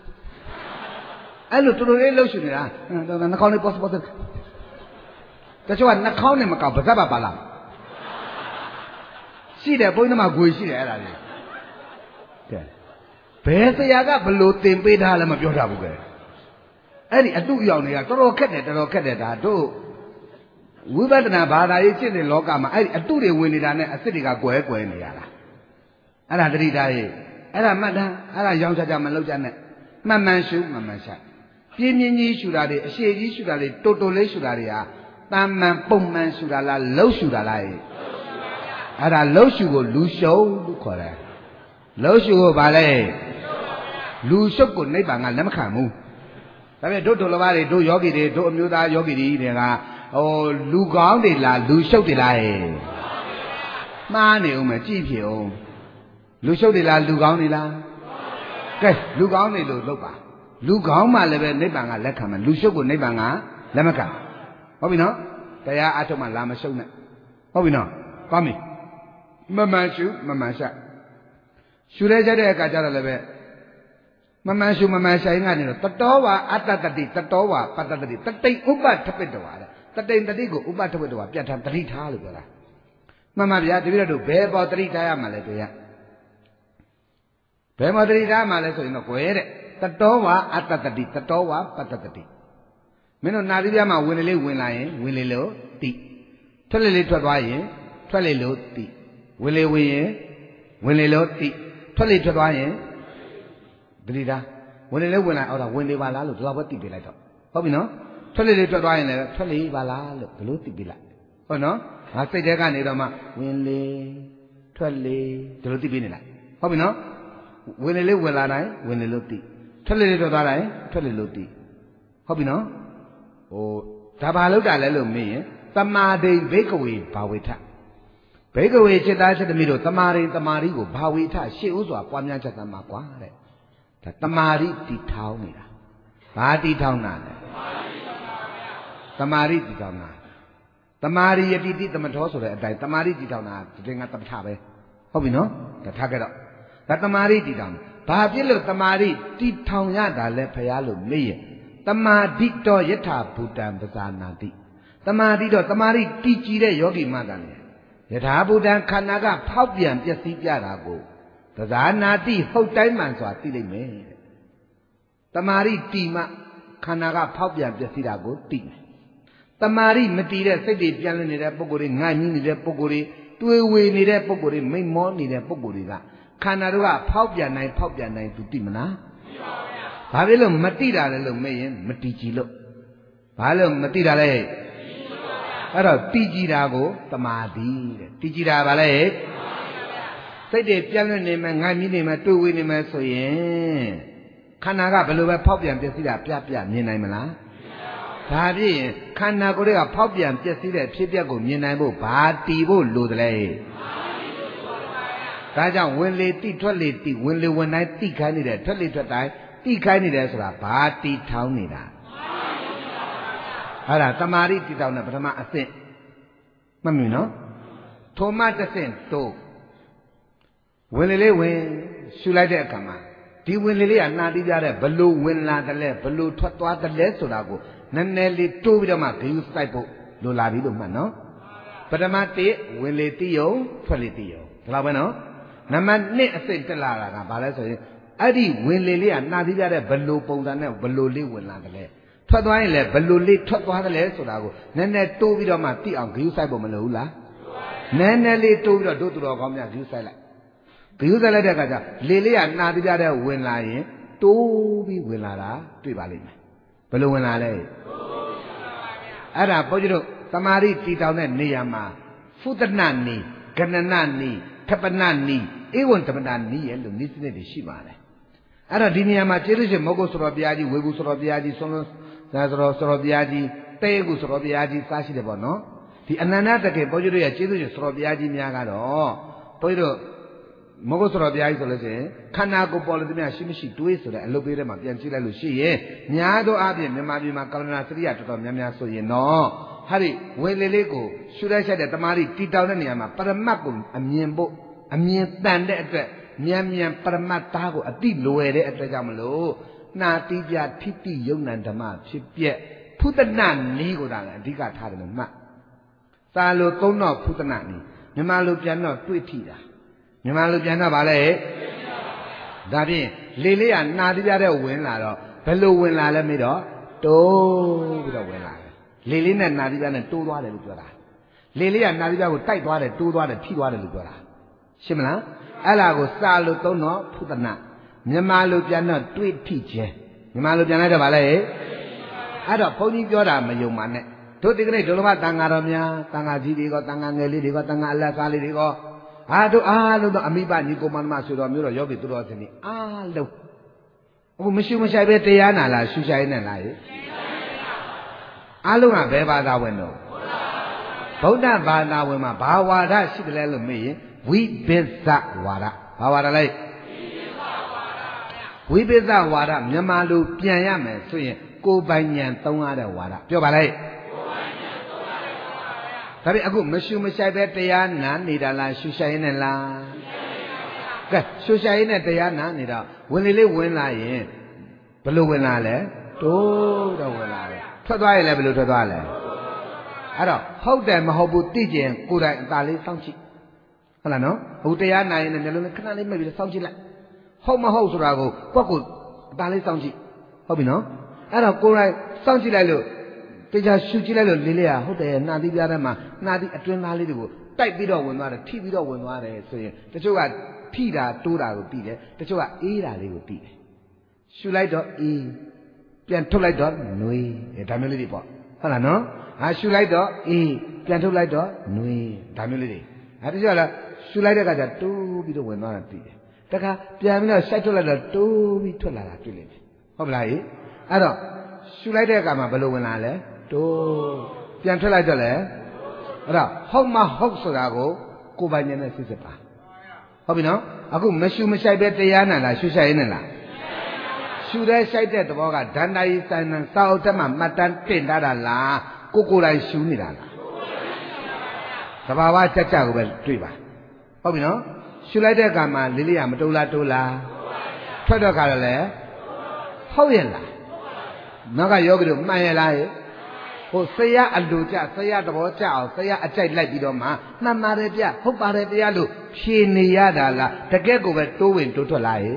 အဲ့လိုတိုးတိုးလေးလှုပ်ရှူနေတာနှာခေါင်းလေးပေါ့ပေါ့တချို့ကနှာခေါင်းနဲ့မကောက်ပါဇက်ပါလားရှိတယ်ဘုန်းကြီးတို့ကဂွေရှိတယ်အဲ့ဒါလေးကဲဘယ်ဆရာကဘလို့သင်ပေးထားလဲမပြောတာဘူးကဲအဲ့ဒီအတုရောက်နေတာတော်တော်ခက်တယ်ဒါတို့ဝိပဿနာဘာသာရေးဖြစ်တဲ့လောကမှာအဲ့ဒီအတုတွေဝင်နေတာနဲ့အစစ်တွေကကွယ်နေရတာအဲ့ဒါတတိသားရေးအဲ့ဒါမှတ်တာအဲ့ဒါရောင်ချမလောက်ကြနဲ့မှန်မှန်ရှုမှန်မှန်ရှပြင်းပြင်းကြီးရှုတာတွေအရှိကြီးရှုတာတွေတိုးတိုးလေးရှုတာတွေဟာတာမန်ပုံမှန်ရှုတာလားလှုပ်ရှုတာလားအဲ့ဒါလှုပ်ရှုကိုလူရှုပ်လို့ခေါ်တယ်လှုပ်ရှုကိုဗာလဲလူရှုပ်ကိုနိဗ္ဗာန်ကလက်မခံဘူးဒါပေမဲ့တို့တော်လဘာတွေတို့ယောဂီတွေတို့အမျိုးသားယောဂီတွေကလူကောင်းတွေလားလူရှုပ်တွေလားမှားနေဦးမယ်ကြည့်ဖြစ်အောင်လူရှုပ်တွေလားလူကောင်းတွေလားကဲလူကောင်းတွေလို့လုပ်ပါလူကောင်းမှလည်းပဲနိဗ္ဗာန်ကလက်ခံမယ်လူရှုပ်ကိုနိဗ္ဗာန်ကလက်မခံဟုတ်ပြီနော်တရားအထုတ်မှလာမရှုပ်နဲ့ဟုတ်ပြီနော်ကောင်းပြီမမှန်ရှုမမှန်ရှရှုလဲကြတဲ့အခါကျတော့လည်းပဲမမှန်ရှုမမှန်ဆိုင်ကနေတော့တတောဝါအတ္တတတိတတောဝါပတ္တတတိတတိဥပထပိတ္တဝါတဲ့တတိတတိကိုဥပထပိတ္တဝါပြတ်ထားတတိထားလို့ပြောတာမှန်ပါဗျာတပည့်တော်တို့ဘယ်ပေါ်တတိထားရမှာလဲတွေ့ရဘယ်မှာတတိထားမှာလဲဆိုရင်တော့ကိုယ်တဲ့တတောဝါအတ္တတတိတတောဝါပတ္တတတိမင်းတို့နာသီးပြားမှာဝင်လေဝင်လာရင်ဝင်လေလို့တိထွက်လေထွက်သွားရင်ထွက်လေလို့တိဝင်လေဝင်ရင်ဝင်လေလို့တိထွက်လေထွက်သွားရင်တတိထားဝင်လေဝင်လာအော်ဒါဝင်လေပါလားလို့ဒီလောက်ပဲတိပေးလိုက်တော့ဟုတ်ပြီနော်ထွက်လေထွက်သွားရင်လည်းထွက်လေပါလားလို့ဒီလိုတိပေးလိုက်ဟုတ်နော်ငါစိတ်ထဲကနေတော့မှဝင်လေထွက်လေဒီလိုတိပေးနေလိုက်ဟုတ်ပြီနော်ဝင်လေဝင်လာတိုင်းဝင်လေလို့တိထွက်လေထွက်သွားတိုင်းထွက်လေလို့တိဟုတ်ပြီနော်ဟိုဒါဘာလို့တာလဲလို့မေးရင်တမာဒိဘိကဝေဘာဝေထဘိကဝေจิตသားချက်သမီးတို့တမာရိတမာရိကိုဘာဝေထရှေ့ဥစွာပွားများချက်သမှာကွာတဲ့ဒါတမာရိတီထောင်းနေတာဘာတီထောင်းတာလဲတမာရိတီထောင်းတာတမာရိယတိတိသမထောဆိုတဲ့အတိုင်းတမာရိတီထောင်းတာဒီငါတပထပဲဟုတ်ပြီနော်ဒါထားခဲ့တော့ဒါတမာရိတီထောင်းဘာဖြစ်လို့တမာရိတီထောင်းရတာလဲဖရားလို့မေးရင်တမာဒိတောယထာဘူတံပဇာနာတိတမာဒိတောတမာရိတီကြည်တဲ့ယောဂီမတန်လေယထာဘူတံခန္ဓာကဖောက်ပြန်ပျက်စီးပြတာကိုပဇာနာတိဟုတ်တိုင်းမှန်စွာသိလိမ့်မယ်တဲ့တမာရိတီမှခန္ဓာကဖောက်ပြန်ပျက်စီးတာကိုသိမယ်တမာရိမတီတဲ့စိတ်တွေပြန်လွင်နေတဲ့ပုဂ္ဂိုလ်တွေငှာ့ညှိနေတဲ့ပုဂ္ဂိုလ်တွေတွေးဝေနေတဲ့ပုဂ္ဂိုလ်တွေမိတ်မောနေတဲ့ပုဂ္ဂိုလ်တွေကခန္ဓာတို့ကဖောက်ပြန်နိုင်သူသိမလားဘာဖြစ်လို့မတိတာလဲလို့မေးရင်မတိကြည်လို့ဘာလို့မတိတာလဲအဲ့တော့တိကြည်တာကိုတမာတိတဲ့တိကြည်တာဘာလဲစိတ်တွေပြန့်လွင့်နေမှငါမြင်နေမှတွေ့ဝေနေမှဆိုရင်ခန္ဓာကဘယ်လိုပဲဖောက်ပြန်ပျက်စီးတာပြမြင်နိုင်မလားဒါဖြင့်ခန္ဓာကိုယ်တွေကဖောက်ပြန်ပျက်စီးတဲ့ဖြစ်ပျက်ကိုမြင်နိုင်ဖို့ဘာတီဖို့လိုတယ်လဲဒါကြောင့်ဝင်လေတိထွက်လေတိဝင်လေဝင်တိုင်းတိခိုင်းနေတယ်ထွက်လေထွက်တိုင်းတိခိုင်းနေတယ်ဆိုတာဘာတီထောင်းနေတာအဲ့ဒါတမာရိတီထောင်းတဲ့ပထမအဆင့်မှတ်မိနော်ထိုမှတစ်ဆင့်တိုးဝင်လေလေးဝင်ရှူလိုက်တဲ့အခါမှာဒီဝင်လေလေးကနှာတီးပြတဲ့ဘလို့ဝင်လာတယ်လဲဘလို့ထွက်သွားတယ်လဲဆိုတာကိုနည်းနည်းလေးတိုးပြီးတော့မှဂယုစိုက်ဖို့လိုလာပြီလို့မှတ်နော်ပထမ1ဝင်လေတိယုံထွက်လေတိယုံဒီလောက်ပဲနော်နံပါတ်2အစိတ်တက်လာတာကဘာလဲဆိုရင်အဲ့ဒီဝင်လေလေးကနှာတီးပြတဲ့ဘလို့ပုံစံနဲ့ဘလို့လေးဝင်လာတယ်လဲထွက်သွားရင်လည်းဘလို့လေးထွက်သွားတယ်လဲဆိုတာကိုနည်းနည်းတိုးပြီးတော့မှသိအောင်ဂယုစိုက်ဖို့မလိုဘူးလားနည်းနည်းလေးတိုးပြီးတော့တို့သူတော်ကောင်းများဂယုစိုက်လိုက်ဂယုစိုက်လိုက်တဲ့အခါကျလေလေးကနှာတီးပြတဲ့ဝင်လာရင်တိုးပြီးဝင်လာတာတွေ့ပါလိမ့်မယ်ဘယ်လိုဝင်လာလဲအဲ့ဒါဘုန်းကြီးတို့သမာဓိတည်တောင်တဲ့နေရာမှာဖုတနာနီကဏနနီထပနနီဧဝံတပနာနီရဲ့လို့နိစ္စနဲ့ရှိပါတယ်အဲ့တော့ဒီနေရာမှာကျေးဇူးရှင်မောဂုဆိုတော်ဘုရားကြီးဝေဘူးဆိုတော်ဘုရားကြီးဆွန်လွန်ဆိုတော်ဘုရားကြီးတဲကုဆိုတော်ဘုရားကြီးစားရှိတယ်ပေါ့နော်ဒီအနန္တတကယ်ဘုန်းကြီးတို့ရဲ့ကျေးဇူးရှင်ဆိုတော်ဘုရားကြီးများကတော့ဘုန်းကြီးတို့မောဂုဆိုတော်ဘုရားကြီးဆိုလို့ရှိရင်ခန္ဓာကိုယ်ပေါ်လို့တည်းရှိမရှိတွေးဆိုတဲ့အလုပ်ပေးတဲ့မှာပြန်ကြည့်လိုက်လို့ရှိရင်များသောအားဖြင့်မြန်မာပြည်မှာကရုဏာစရိယတော်တော်များများဆိုရင်တော့ဟာဒီဝင်လေလေးကိုရှုလိုက်ချက်တဲ့တမာရီတီတောင်တဲ့နေရာမှာပရမတ်ကိုအမြင်ဖို့အမြင်တန်တဲ့အတွက်မြန်ပရမတ်သားကိုအတိလွယ်တဲ့အတွက်ကြောင့်မလို့နှာတိပြထိတိယုံနံဓမ္မဖြစ်ပြက်ဖုတနာနီးကိုဒါလည်းအဓိကထားတယ်လို့မှတ်သာလို့သုံးတော့ဖုတနာနီးမြန်မာလိုပြန်တော့တွေ့ထိတာမြန်မာလိုပြန်တော့ဗာလဲဒါဖြင့်လေလေးကနှာတိပြတဲ့ဝင်လာတော့ဘယ်လိုဝင်လာလဲမေးတော့တိုးပြီးတော့ဝင်လာတယ်လေလေးနဲ့နှာတိပြနဲ့တိုးသွားတယ်လို့ပြောတာလေလေးကနှာတိပြကိုတိုက်သွားတယ်တိုးသွားတယ်ထိသွားတယ်လို့ပြောတာရှင်းမလားအဲ့ဒါကိုစာလို့သုံးတော့ဖုတနာမြန်မာလိုပြန်တော့တွေ့ထိခြင်းမြန်မာလိုပြန်လိုက်တော့ဗာလဲအဲ့တော့ဘုန်းကြီးပြောတာမယုံပါနဲ့တို့ဒီကနေ့ဒုလဘတန်ဃာတော်များတန်ဃာကြီးတွေကတန်ဃာငယ်လေးတွေကတန်ဃာအလတ်စားလေးတွေကတို့အားလုံးတော့အမိဘညီကိုမန္တမဆိုတော်မျိုးတော့ယောဂီသူတော်စင်နေအားလုံးအခုမရှိမဆိုင်ပဲတရားနာလားရှူဆိုင်နဲ့လားအားလုံးကဘယ်ဘာသာဝင်တော့ဗုဒ္ဓဘာသာဝင်မှာဘာဝါဒရှိတယ်လဲလို့မေးရင်ဝိဘိဇဝါဒဘာဝါဒလဲဝိပဿနာဝါဒမြန်မာလူပြန်ရမယ်ဆိုရင်ကိုယ်ပိုင်ဉာဏ်သုံးရတဲ့ဝါဒပြောပါလိုက်ဒါပေမဲ့အခုမရှုမရှိုက်ပဲတရားနာနေတာလားရှုရှိုက်နေလားကဲရှုရှိုက်နေတရားနာနေတော့ဝင်လေလေးဝင်လာရင်ဘယ်လိုဝင်လာလဲတိုးတော့ဝင်လာတယ်ထွက်သွားရင်လည်းဘယ်လိုထွက်သွားလဲအဲ့တော့ဟုတ်တယ်မဟုတ်ဘူးသိကျင်ကိုယ်တိုင်အသာလေးစောင့်ကြည့်ဟုတ်လားနော်ဟိုတရားနာရင်လည်းမျိုးလုံးခဏလေးမှတ်ပြီးစောင့်ကြည့်လိုက်ဟုတ်မဟုတ်ဆိုတာကိုကိုယ့်ကိုအသာလေးစောင့်ကြည့်ဟုတ်ပြီနော်အဲ့တော့ကိုယ်တိုင်စောင့်ကြည့်လိုက်လို့တရားရှုကြည့်လိုက်လို့လေးလေးဟုတ်တယ်နှာသီးပြားထဲမှာနှာသီးအတွင်းသားလေးတွေကိုတိုက်ပြီးတော့ဝင်သွားတယ်ထိပြီးတော့ဝင်သွားတယ်ဆိုရင်တချို့ကထိတာတိုးတာကိုပြီးတယ်တချို့ကအေးတာလေးကိုပြီးတယ်ရှုလိုက်တော့အေးပြန်ထုတ်လိုက်တော့နှွေးဒါမျိုးလေးတွေပေါ့ဟုတ်လားနော်ရှုလိုက်တော့အေးပြန်ထုတ်လိုက်တော့နှွေးဒါမျိုးလေးတွေတချို့ကလည်းရှုလိုက်တဲ့အခါကျတိုးပြီးတော့ဝင်သွားတာပြီးတယ်တခါပြန်ပြီးတော့စိုက်ထုတ်လိုက်တော့တိုးပြီးထွက်လာတာတွေ့လိမ့်မယ်ဟုတ်ပလားဟိအဲ့တော့ရှုလိုက်တဲ့အခါမှာဘယ်လိုဝင်လာလဲတိုးပြန်ထွက်လိုက်တော့လေအဲ့တော့ဟုတ်မဟုတ်ဆိုတာကိုကိုယ်ပိုင်ဉာဏ်နဲ့စစ်စစ်ပါဟုတ်ပြီနော်အခုမရှုမဆိုင်ပဲတရားနာလားရှုဆိုင်နေလားရှုတဲ့ဆိုင်တဲ့သဘောကဒန္တာယီစိုင်းနံစာအုပ်ထဲမှာမှတ်တမ်းတင်ထားတာလားကိုယ်တိုင်ရှုနေတာလားသဘာဝကြကြကိုပဲတွေ့ပါဟုတ်ပြီနော်ရှုလိုက်တဲ့အခါမှာလေးလေးကမတိုးလားတိုးလားထွက်တော့ခါတော့လေဟုတ်ရဲ့လားနောက်ကယောဂီတို့မှန်ရဲ့လားဟိုဆရာအလိုကြဆရာသဘောကြအောင်ဆရာအကြိုက်လိုက်ပြီးတော့မှမှန်ပါတယ်ဗျဟုတ်ပါတယ်ဗျလို့ဖြေနေရတာလားတကယ်ကိုပဲတိုးဝင်တိုးထွက်လာရဲ့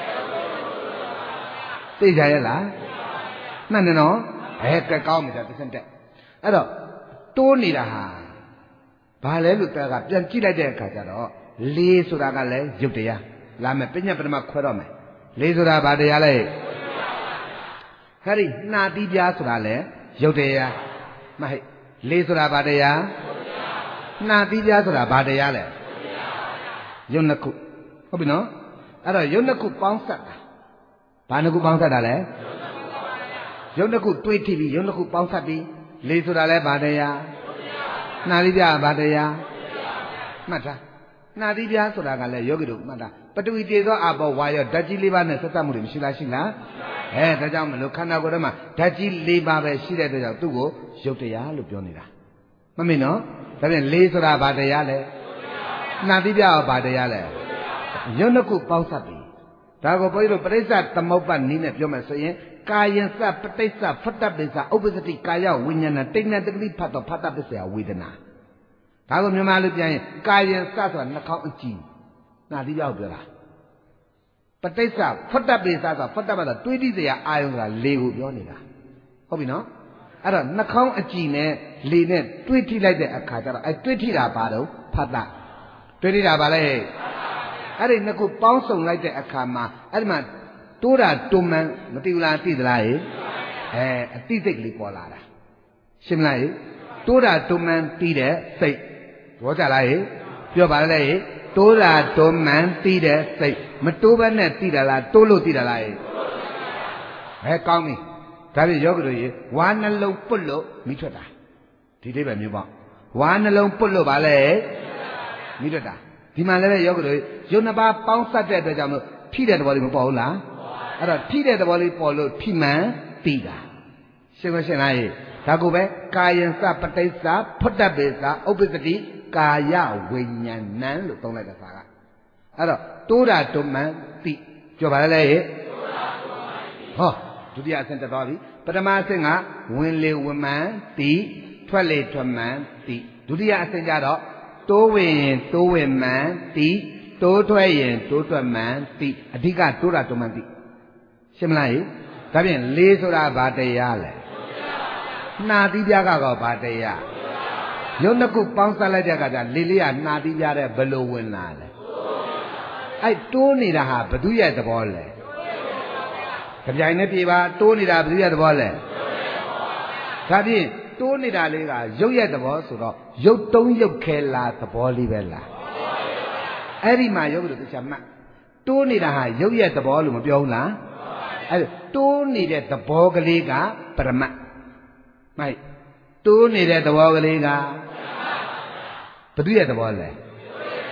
သိကြရဲ့လားမှန်တယ်နော်ကဲကောင်းပြီဒါတစ်စက်တက်အဲ့တော့တိုးနေတာဟာဘာလဲလို့တာကပြန်ကြည့်လိုက်တဲ့အခါကျတော့လေးဆိုတာကလည်းရုပ်တရားလာမယ်ပညာပထမခွဲတော့မယ်လေးဆိုတာဘာတရားလဲခရီးနှာတီးပြားဆိုတာလည်းရုပ်တရားမဟဲ့လေးဆိုတာဘာတရားနှာတီးပြားဆိုတာဘာတရားလဲရုပ်နှစ်ခုဟုတ်ပြီနော်အဲ့တော့ရုပ်နှစ်ခုပေါင်းစပ်တာဘာနှစ်ခုပေါင်းစပ်တာလဲရုပ်နှစ်ခုတွေးထိပြီးရုပ်နှစ်ခုပေါင်းစပ်ပြီးလေးဆိုတာလည်းဘာတရားနှာတီးပြားဘာတရားမှတ်ထားနှာသီးပြားဆိုတာကလည်းယောဂီတို့မှတ်တာပထဝီတေသောအဘောဝါရောဓာတ်ကြီး၄ပါးနဲ့ဆက်စပ်မှုတွေမရှိလားရှိလားဒါကြောင့်မလို့ခန္ဓာကိုယ်ထဲမှာဓာတ်ကြီး၄ပါးပဲရှိတဲ့အတွက်ကြောင့်သူ့ကိုရုပ်တရားလို့ပြောနေတာမမေ့နော်ဒါပြန်လေးဆိုတာဘာတရားလဲနှာသီးပြားရောဘာတရားလဲရုပ်နှစ်ခုပေါင်းစပ်ပြီးဒါကိုဘုန်းကြီးတို့ပရိစ္ဆသမုပ္ပါနည်းနဲ့ပြောမယ်ဆိုရင်ကာယံစပဋိစ္စဖတ္တပိစ္ဆဥပ္ပစတိကာယဝိညာဏတိဏ္ဍတတိဖတ်တော်ဖတ္တပစ္စယဝေဒနာဒါကိုမြန်မာလူပြန်ရင်ကာယံစဆိုတာနှာခေါင်းအကြည့်နှာသီးပြောက်ပြောတာပဋိစ္စဖတ္တပိစ္ဆဆိုတာဖတ္တပတာတွေးတိစရာအာယုံဆိုတာလေကိုပြောနေတာဟုတ်ပြီနော်အဲ့တော့နှာခေါင်းအကြည့်နဲ့လေနဲ့တွေးထိလိုက်တဲ့အခါကျတော့တွေးထိတာဘာတော့ဖတ္တတွေးထိတာဘာလဲအဲ့ဒီနှစ်ခုပေါင်းစုံလိုက်တဲ့အခါမှာအဲ့ဒီမှာတိုးတာတုံမှန်မသိဘူးလားသိသလားအတိစိတ်ကလေးပေါ်လာတာရှင်းမလားတိုးတာတုံမှန်သိတဲ့စိတ်ဘောကြလားပြောပါလေတိုးတာတုံမှန်သိတဲ့စိတ်မတိုးဘဲနဲ့သိတာလားတိုးလို့သိတာလားကောင်းပြီဒါပြယောဂီတို့ဝါနှလုံးပုတ်လို့မိထွက်တာဒီလေးပဲမျိုးပေါ့ဝါနှလုံးပုတ်လို့ပါလေမိထွက်တာဒီမှာလည်းယောဂီတို့ယုံနှစ်ပါးပေါင်းစပ်တဲ့အတွက်ကြောင့်လို့ထိတဲ့သဘောလေးမပေါ်ဘူးလားအဲ့တော့ထိတဲ့သဘောလေးပေါ်လို့ထိမှန်သိတာရှင်းမရှင်းလားဒါကိုပဲကာယံစပဋိစ္စဖတ္တပိစ္ဆဥပ္ပစတိကာယဝိညာဏံလို့သုံးလိုက်တဲ့စာကအဲ့တော့တိုးတာတုံမှန်သိပြောပါလေဟောဒုတိယအဆင့်တက်သွားပြီပထမအဆင့်ကဝင်လေဝမှန်သိထွက်လေထွက်မှန်သိဒုတိယအဆင့်ကျတော့တိုးဝင်ရင်တိုးဝင်မှန်သိတိုးထွက်ရင်တိုးထွက်မှန်သိအဓိကတိုးတာတုံမှန်သိရှင်းမလားဒါဖြင့်လေးဆိုတာဘာတရားလဲနှာသီးပြားကတော့ဘာတရားရုပ်နှစ်ခုပေါင်းစပ်လိုက်တဲ့အခါကျလေးလေးကနှာသီးပြားတဲ့ဘယ်လိုဝင်လာလဲတိုးနေတာဟာဘသူရဲ့သဘောလဲကြပြိုင်နဲ့ပြေပါတိုးနေတာဘသူရဲ့သဘောလဲဒါဖြင့်တိုးနေတာလေးကရုပ်ရဲ့သဘောဆိုတော့ရုပ်တုံးရုပ်ခဲလာသဘောလေးပဲလားအဲ့ဒီမှာရုပ်လို့တရားမှတ်တိုးနေတာဟာရုပ်ရဲ့သဘောလို့မပြောဘူးလားအဲ့တိုးနေတဲ့သဘောကလေးကပရမတ်မိုက်တိုးနေတဲ့သဘောကလေးကဘသူရဲ့သဘောလဲ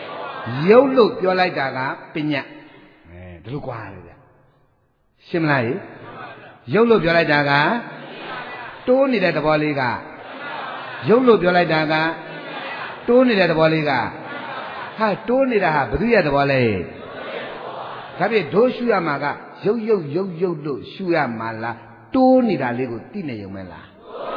ရုပ်လို့ပြောလိုက်တာကပညာဒီလိုကွာလေဗျရှင်းမလားရုပ်လို့ပြောလိုက်တာကတိုးနေတဲ့သဘောလေးကရုပ်လို့ပြောလိုက်တာကတိုးနေတဲ့သဘောလေးကဟာတိုးနေတာဟာဘယ်သူရဲ့သဘောလဲဒါဖြင့်ဒိုးရှုရမှာကရုပ်လို့ရှုရမှာလားတိုးနေတာလေးကိုသိနေရုံပဲလား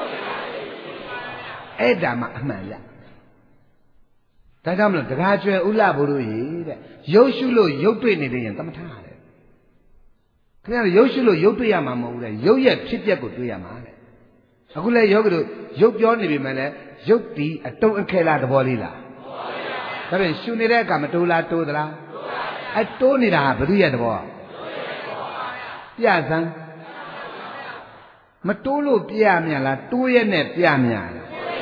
အဲ့ဒါမှအမှန်ရဒါကြောင့်မလို့တရားကျွဲဥလဘုရားကြီးတဲ့ရုပ်ရှုလို့ရုပ်တွေ့နေတယ်ရင်သမထတဲ့ခင်ဗျားရုပ်ရှုလို့ရုပ်တွေ့ရမှာမဟုတ်ဘူးတဲ့ရုပ်ရဲ့ဖြစ်ပျက်ကိုတွေ့ရမှာတဲ့အခုလဲယောဂီတို့ရုပ်ပြောနေပြီမဲ့လဲရုပ်ဒီအတုံးအခဲလားသဘောလေးလားဒါဖြင့်ရှုနေတဲ့အခါမတိုးလားတိုးသလားအတိုးနေတာဟာဘယ်သူရဲ့သဘောပြစမ်းမတိုးလို့ပြမြလားတိုးရဲ့နဲ့ပြမြလား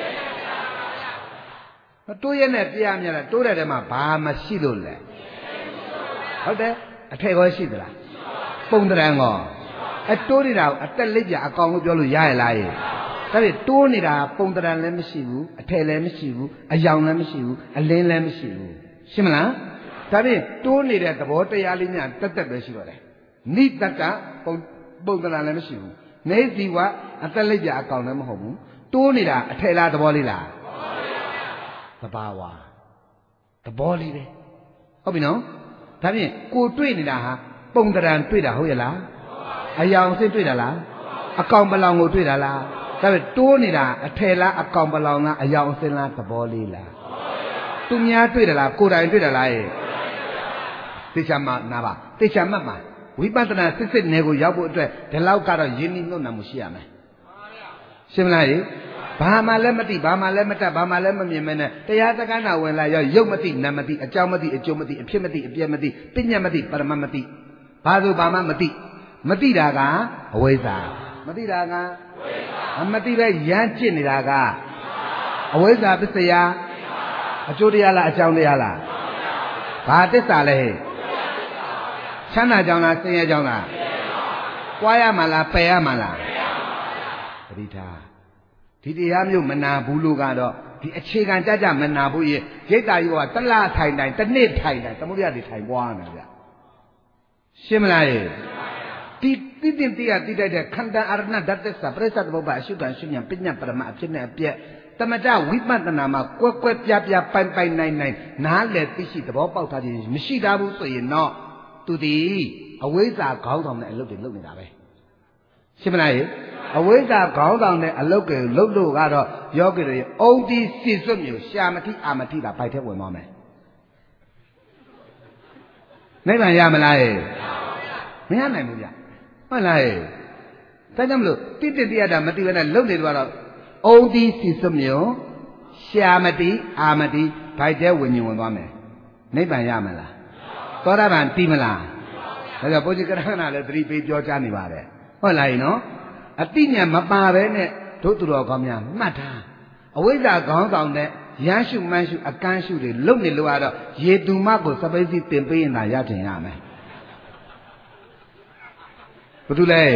မတိုးရဲ့နဲ့ပြမြလားတိုးတဲ့ထဲမှာဘာမရှိလို့လဲဟုတ်တယ်အထက်ကောရှိသလားပုံတရံကောအတိုးနေတာအတက်လက်ပြအကောင်လို့ပြောလို့ရရလားဒါဖြင့်တိုးနေတာပုံတရံလည်းမရှိဘူးအထက်လည်းမရှိဘူးအယောင်လည်းမရှိဘူးအလင်းလည်းမရှိဘူးရှင်းမလားဒါဖြင့်တိုးနေတဲ့သဘောတရားလေးများတက်ပဲရှိတော့တယ်နိတတပုံတရံလည်းမရှိဘူးနေစီဝအသက်လက်ပြအကောင်လည်းမဟုတ်ဘူးတိုးနေတာအထက်လားသဘောလေးလားသဘာဝသဘောလေးပဲဟုတ်ပြီနော်ဒါဖြင့်ကိုတွေ့နေတာဟာပုံတရံတွေ့တာဟုတ်ရဲ့လားအယောင်စစ်တွေ့တာလားအကောင်ပလောင်ကိုတွေ့တာလားဒါပေမဲ့တိုးနေတာအထယ်လားအကောင်ပလောင်လားအယောင်စင်လားသဘောလေးလားသူများတွေ့တယ်လားကိုယ်တိုင်တွေ့တယ်လားသိချာမှနာပါသိချာမှတ်ပါဝိပဿနာစစ်နယ်ကိုရောက်ဖို့အတွက်ဒီလောက်ကတော့ယဉ်နှိမ့်နှုတ်နာမှုရှိရမယ်ရှင်းမလားဘာမှလည်းမသိဘာမှလည်းမတတ်ဘာမှလည်းမမြင်မဲနဲ့တရားစကားနာဝင်လာရောက်ရုပ်မသိနာမသိအကြောင်းမသိအကျိုးမသိအဖြစ်မသိအပြည့်မသိပညာမသိပရမတ်မသိဘာလို့ဘာမှမသိမသိတာကအဝိဇ္ဇာမသိတာကအမသိပဲရမ်းကျင့်နေတာကအဝိဇ္ဇာပစ္စယအကျိုးတရားလားအကြောင်းတရားလားဘာသစ္စာလဲချမ်းသာကြောင်းလားဆင်းရဲကြောင်းလားကြွားရမှာလားပယ်ရမှာလားပရိဒါဒီတရားမျိုးမနာဘူးလို့ကတော့ဒီအခြေခံကြမနာဘူးရဲ့ရိတ်တာကြီးကတလားထိုင်တိုင်းတစ်နှစ်ထိုင်တိုင်းသမုဒ္ဒရာတွေထိုင်ပွားနေကြရှင်းမလားတိတိတရားတိတိုက်တဲ့ခန္ဓာအရဏဓာတ်သစ္စာပရိစ္ဆသဘောပါအရှုခံရှုဉဏ်ပညာပရမအဖြစ်နဲ့အပြည့်တမတဝိပဿနာမှာကွက်ပြပိုင်နိုင်နားလည်သိရှိသဘောပေါက်ထားခြင်းမရှိတာဘူးဆိုရင်တော့သူဒီအဝိဇ္ဇာခေါင်းဆောင်တဲ့အလုပ်တွေလုပ်နေတာပဲရှင်းမလားအဝိဇ္ဇာခေါင်းဆောင်တဲ့အလုပ်တွေလုပ်လို့ကတော့ယောဂီတွေအုံဒီစီစွတ်မျိုးရှာမတိအာမတိတာဘိုက်ထဲဝင်သွားမယ်နိဗ္ဗာန်ရမလားမရနိုင်ဘူးဗျဟုတ်လားဒါကြောင့်မလို့တိတရားတာမတိဘဲနဲ့လုံနေတော့အုံဒီစီစွတ်မျိုးရှာမတိအာမတိဘိုက်ထဲဝင်သွားမယ်နိဗ္ဗာန်ရမလားသောတာပန်တိမလားဒါကြောင့်ပုဂ္ဂိကရဏလည်းသတိပေးပြောကြားနေပါတယ်ဟုတ်လားနော်အတိညာမပါပဲနဲ့တို့သူတော်ကောင်းများမှတ်ထားအဝိဇ္ဇာခေါင်းဆောင်တဲ့ရမ်းရှုမှန်းရှုအကန်းရှုတွေလုံနေလို့ကတော့ရေတူမကိုစပိတ်စီတင်ပေးရင်သာရတင်ရမယ်ဘာလို့လဲ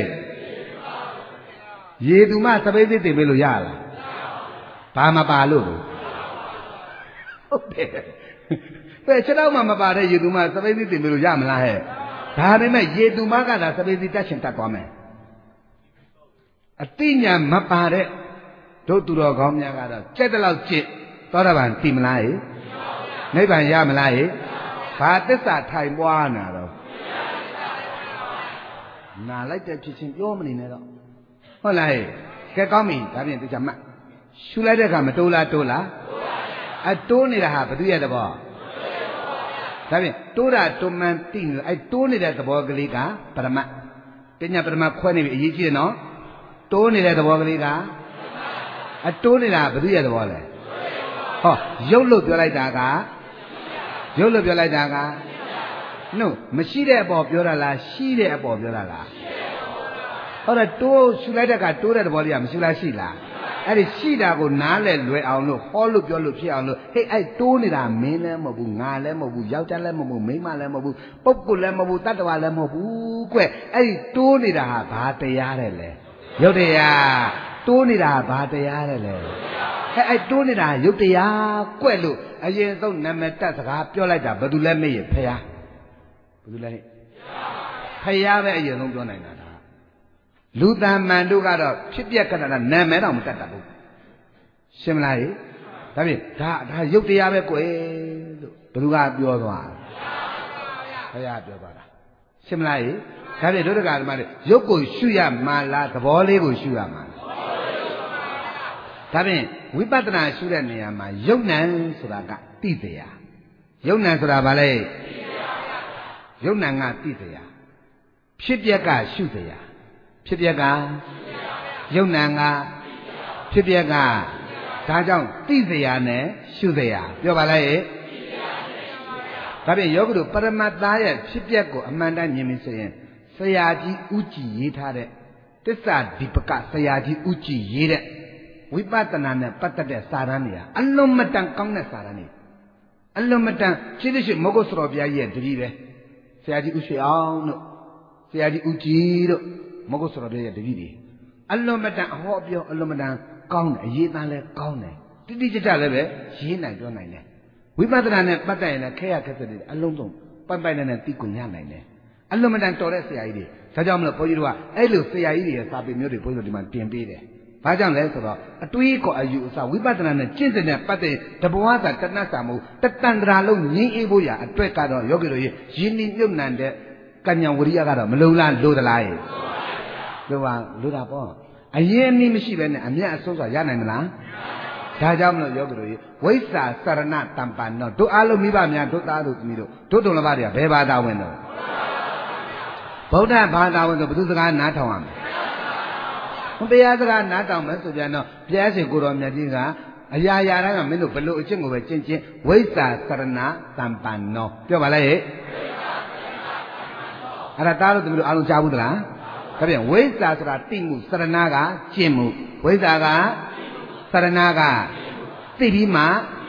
ရေတူမစပိတ်စီတင်ပေးလို့ရလားဘာမပါလို့ဟုတ်တယ်ဘယ်ချက်တော့မှမပါတဲ့ရေတူမစပိတ်စီတင်ပေးလို့ရမလားဒါပေမဲ့ရေတူမကသာစပိတ်စီတက်ရှင်တက်သွားမယ်အတိညာမပါတဲ့တို့သူတော်ကောင်းများကတော့ကြက်တလောက်ကြစ်သောတာပန်တည်မလားနိဗ္ဗာန်ရမလားဘာသစ္စာထိုင်ပွားနာတော့နာလိုက်တဲ့ဖြစ်ချင်းပြောမနေနဲ့တော့ဟုတ်လားကဲကောင်းပြီဒါဖြင့်သူချမှတ်ရှူလိုက်တဲ့အခါမတိုးလားအတိုးနေတာဟာဘယ်သူရဲ့သဘောဒါဖြင့်တိုးတာတွမှန်တိနေအဲ့တိုးနေတဲ့သဘောကလေးကပရမတ်ပညာပရမတ်ခွဲနေပြီအရေးကြီးတယ်နော်တိုးနေတဲ့သဘောကလေးကအတိုးနေတာဘယ်သူရဲ့သဘောလဲဟောရုပ်လို့ပြောလိုက်တာကနှုတ်မရှိတဲ့အပေါ်ပြောတာလားရှိတဲ့အပေါ်ပြောတာလားဟောတော့တိုးရှူလိုက်တဲ့ကတိုးတဲ့သဘောလေးကမရှိလားရှိလားအဲ့ဒီရှိတာကိုနားလဲလွယ်အောင်လို့ဟောလို့ပြောလို့ဖြစ်အောင်လို့ဟေ့အဲ့တိုးနေတာမင်းလည်းမဟုတ်ဘူးငါလည်းမဟုတ်ဘူးယောက်ျားလည်းမဟုတ်ဘူးမိန်းမလည်းမဟုတ်ဘူးပုဂ္ဂိုလ်လည်းမဟုတ်ဘူးတတ္တဝါလည်းမဟုတ်ဘူးကွအဲ့ဒီတိုးနေတာဟာဘာတရားတဲ့လဲရုပ်တရားတိုးနေတာဘာတရားတဲ့လဲ ai tôi này là giúp thì quên luôn ai giờ tôi nằm ở ta sạcပြောlại đã bắt đầu lấy mấy phải à bắt đầu lấy phải à vậy ai giờ không cho này nè lúc ta mang đồ cái đó biết biết cái đó là nằm ở đâu mà tắt đâu xem lại tại vì đã giúp thì vậy quên bắt đầu cáiပြောrồi phải àပြောrồi xem lại cái này đối với cái mà giúp કોઈ suy à mà là tập bỏ lấy કોઈ suy à màဒါဖြင့်ဝိပဿနာရှုတဲ့နေရာမှာယုံနံဆိုတာကသိစရာယုံနံဆိုတာဘာလဲယုံနံကသိစရာဖြစ်ပျက်ကရှုစရာဖြစ်ပျက်ကယုံနံကဖြစ်ပျက်ကဒါကြောင့်သိစရာနဲ့ရှုစရာပြောပါလိုက်ဒါဖြင့်ယောဂတို့ပရမတ္တရဲ့ဖြစ်ပျက်ကိုအမှန်တမ်းမြင်ပြီဆိုရင်ဆရာကြီးဥကြည်ရေးထားတဲ့တစ္ဆာဒီပကဆရာကြီးဥကြည်ရေးတဲ့ဝိပဿနာနဲ့ပတ်သက်တဲ့စာရမ်းတွေအလုံးမတန်ကောင်းတဲ့စာရမ်းတွေအလုံးမတန်ရှိတဲ့ရှိမဟုတ်ဆိုတော်ဘုရားကြီးရဲ့တပည့်ပဲဆရာကြီးဥရွှေအောင်တို့ဆရာကြီးဥကြည်တို့မဟုတ်ဆိုတော်ဘုရားရဲ့တပည့်တွေအလုံးမတန်အဟောပြောအလုံးမတန်ကောင်းတယ်အရေးသားလဲကောင်းတယ်တိတိကျကျလည်းပဲရေးနိုင်ပြောနိုင်တယ်ဝိပဿနာနဲ့ပတ်သက်ရင်လည်းခဲရခက်တဲ့အလုံးစုံပိုင်ပိုင်နဲ့သိကိုညနိုင်တယ်အလုံးမတန်တော်တဲ့ဆရာကြီးတွေဒါကြောင့်မလို့ဘုန်းကြီးတို့ကအဲ့လိုဆရာကြီးတွေရဲ့စာပေမျိုးတွေဘုန်းကြီးတို့ဒီမှာတင်ပေးတယ်ဘာကြောင့်လဲဆိုတော့အတွေးကိုအယူအဆဝိပဿနာနဲ့ကျင့်စဉ်နဲ့ပတ်သက်တဘဝသာတဏှစာမှုတတန်တရာလုံးငြင်းအေးဖို့ရအတွက်ကတော့ယောဂီတို့ရင်းနှီးမြုပ်နှံတဲ့ကဉ္ဉဝရိယကတော့မလုံလားလို့သလားရဲ့လို့ပါလို့တာပေါ့အရင်အနည်းမရှိပဲနဲ့အမြတ်အဆုံးစွာရနိုင်မလားဒါကြောင့်မလို့ယောဂီတို့ရဝိဇ္ဇာစရဏတမ္ပန်တော့တို့အားလုံးမိဘများတို့သားတို့သမီးတို့တို့တုံလဘတွေကဘယ်ဘာသာဝင်တော့ဗုဒ္ဓဘာသာဝင်ဆိုဘုသူစကားနားထောင်ရမယ်ဘုရားစကားနားတောင်မယ်ဆိုပြန်တော့ဘုရားရှင်ကိုတော်မြတ်ကြီးကအရာရာတိုင်းမှာမင်းတို့ဘလို့အကျင့်ကိုပဲကျင့်ချင်းဝိဇ္ဇာစရဏတမ္ပန်နောပြောပါလိုက်ဟဲ့အဲ့ဒါသားတို့သမီးတို့အားလုံးကြားဘူးသလားဒါပြန်ဝိဇ္ဇာဆိုတာသိမှုစရဏကကျင့်မှုဝိဇ္ဇာကစရဏကသိပြီးမှ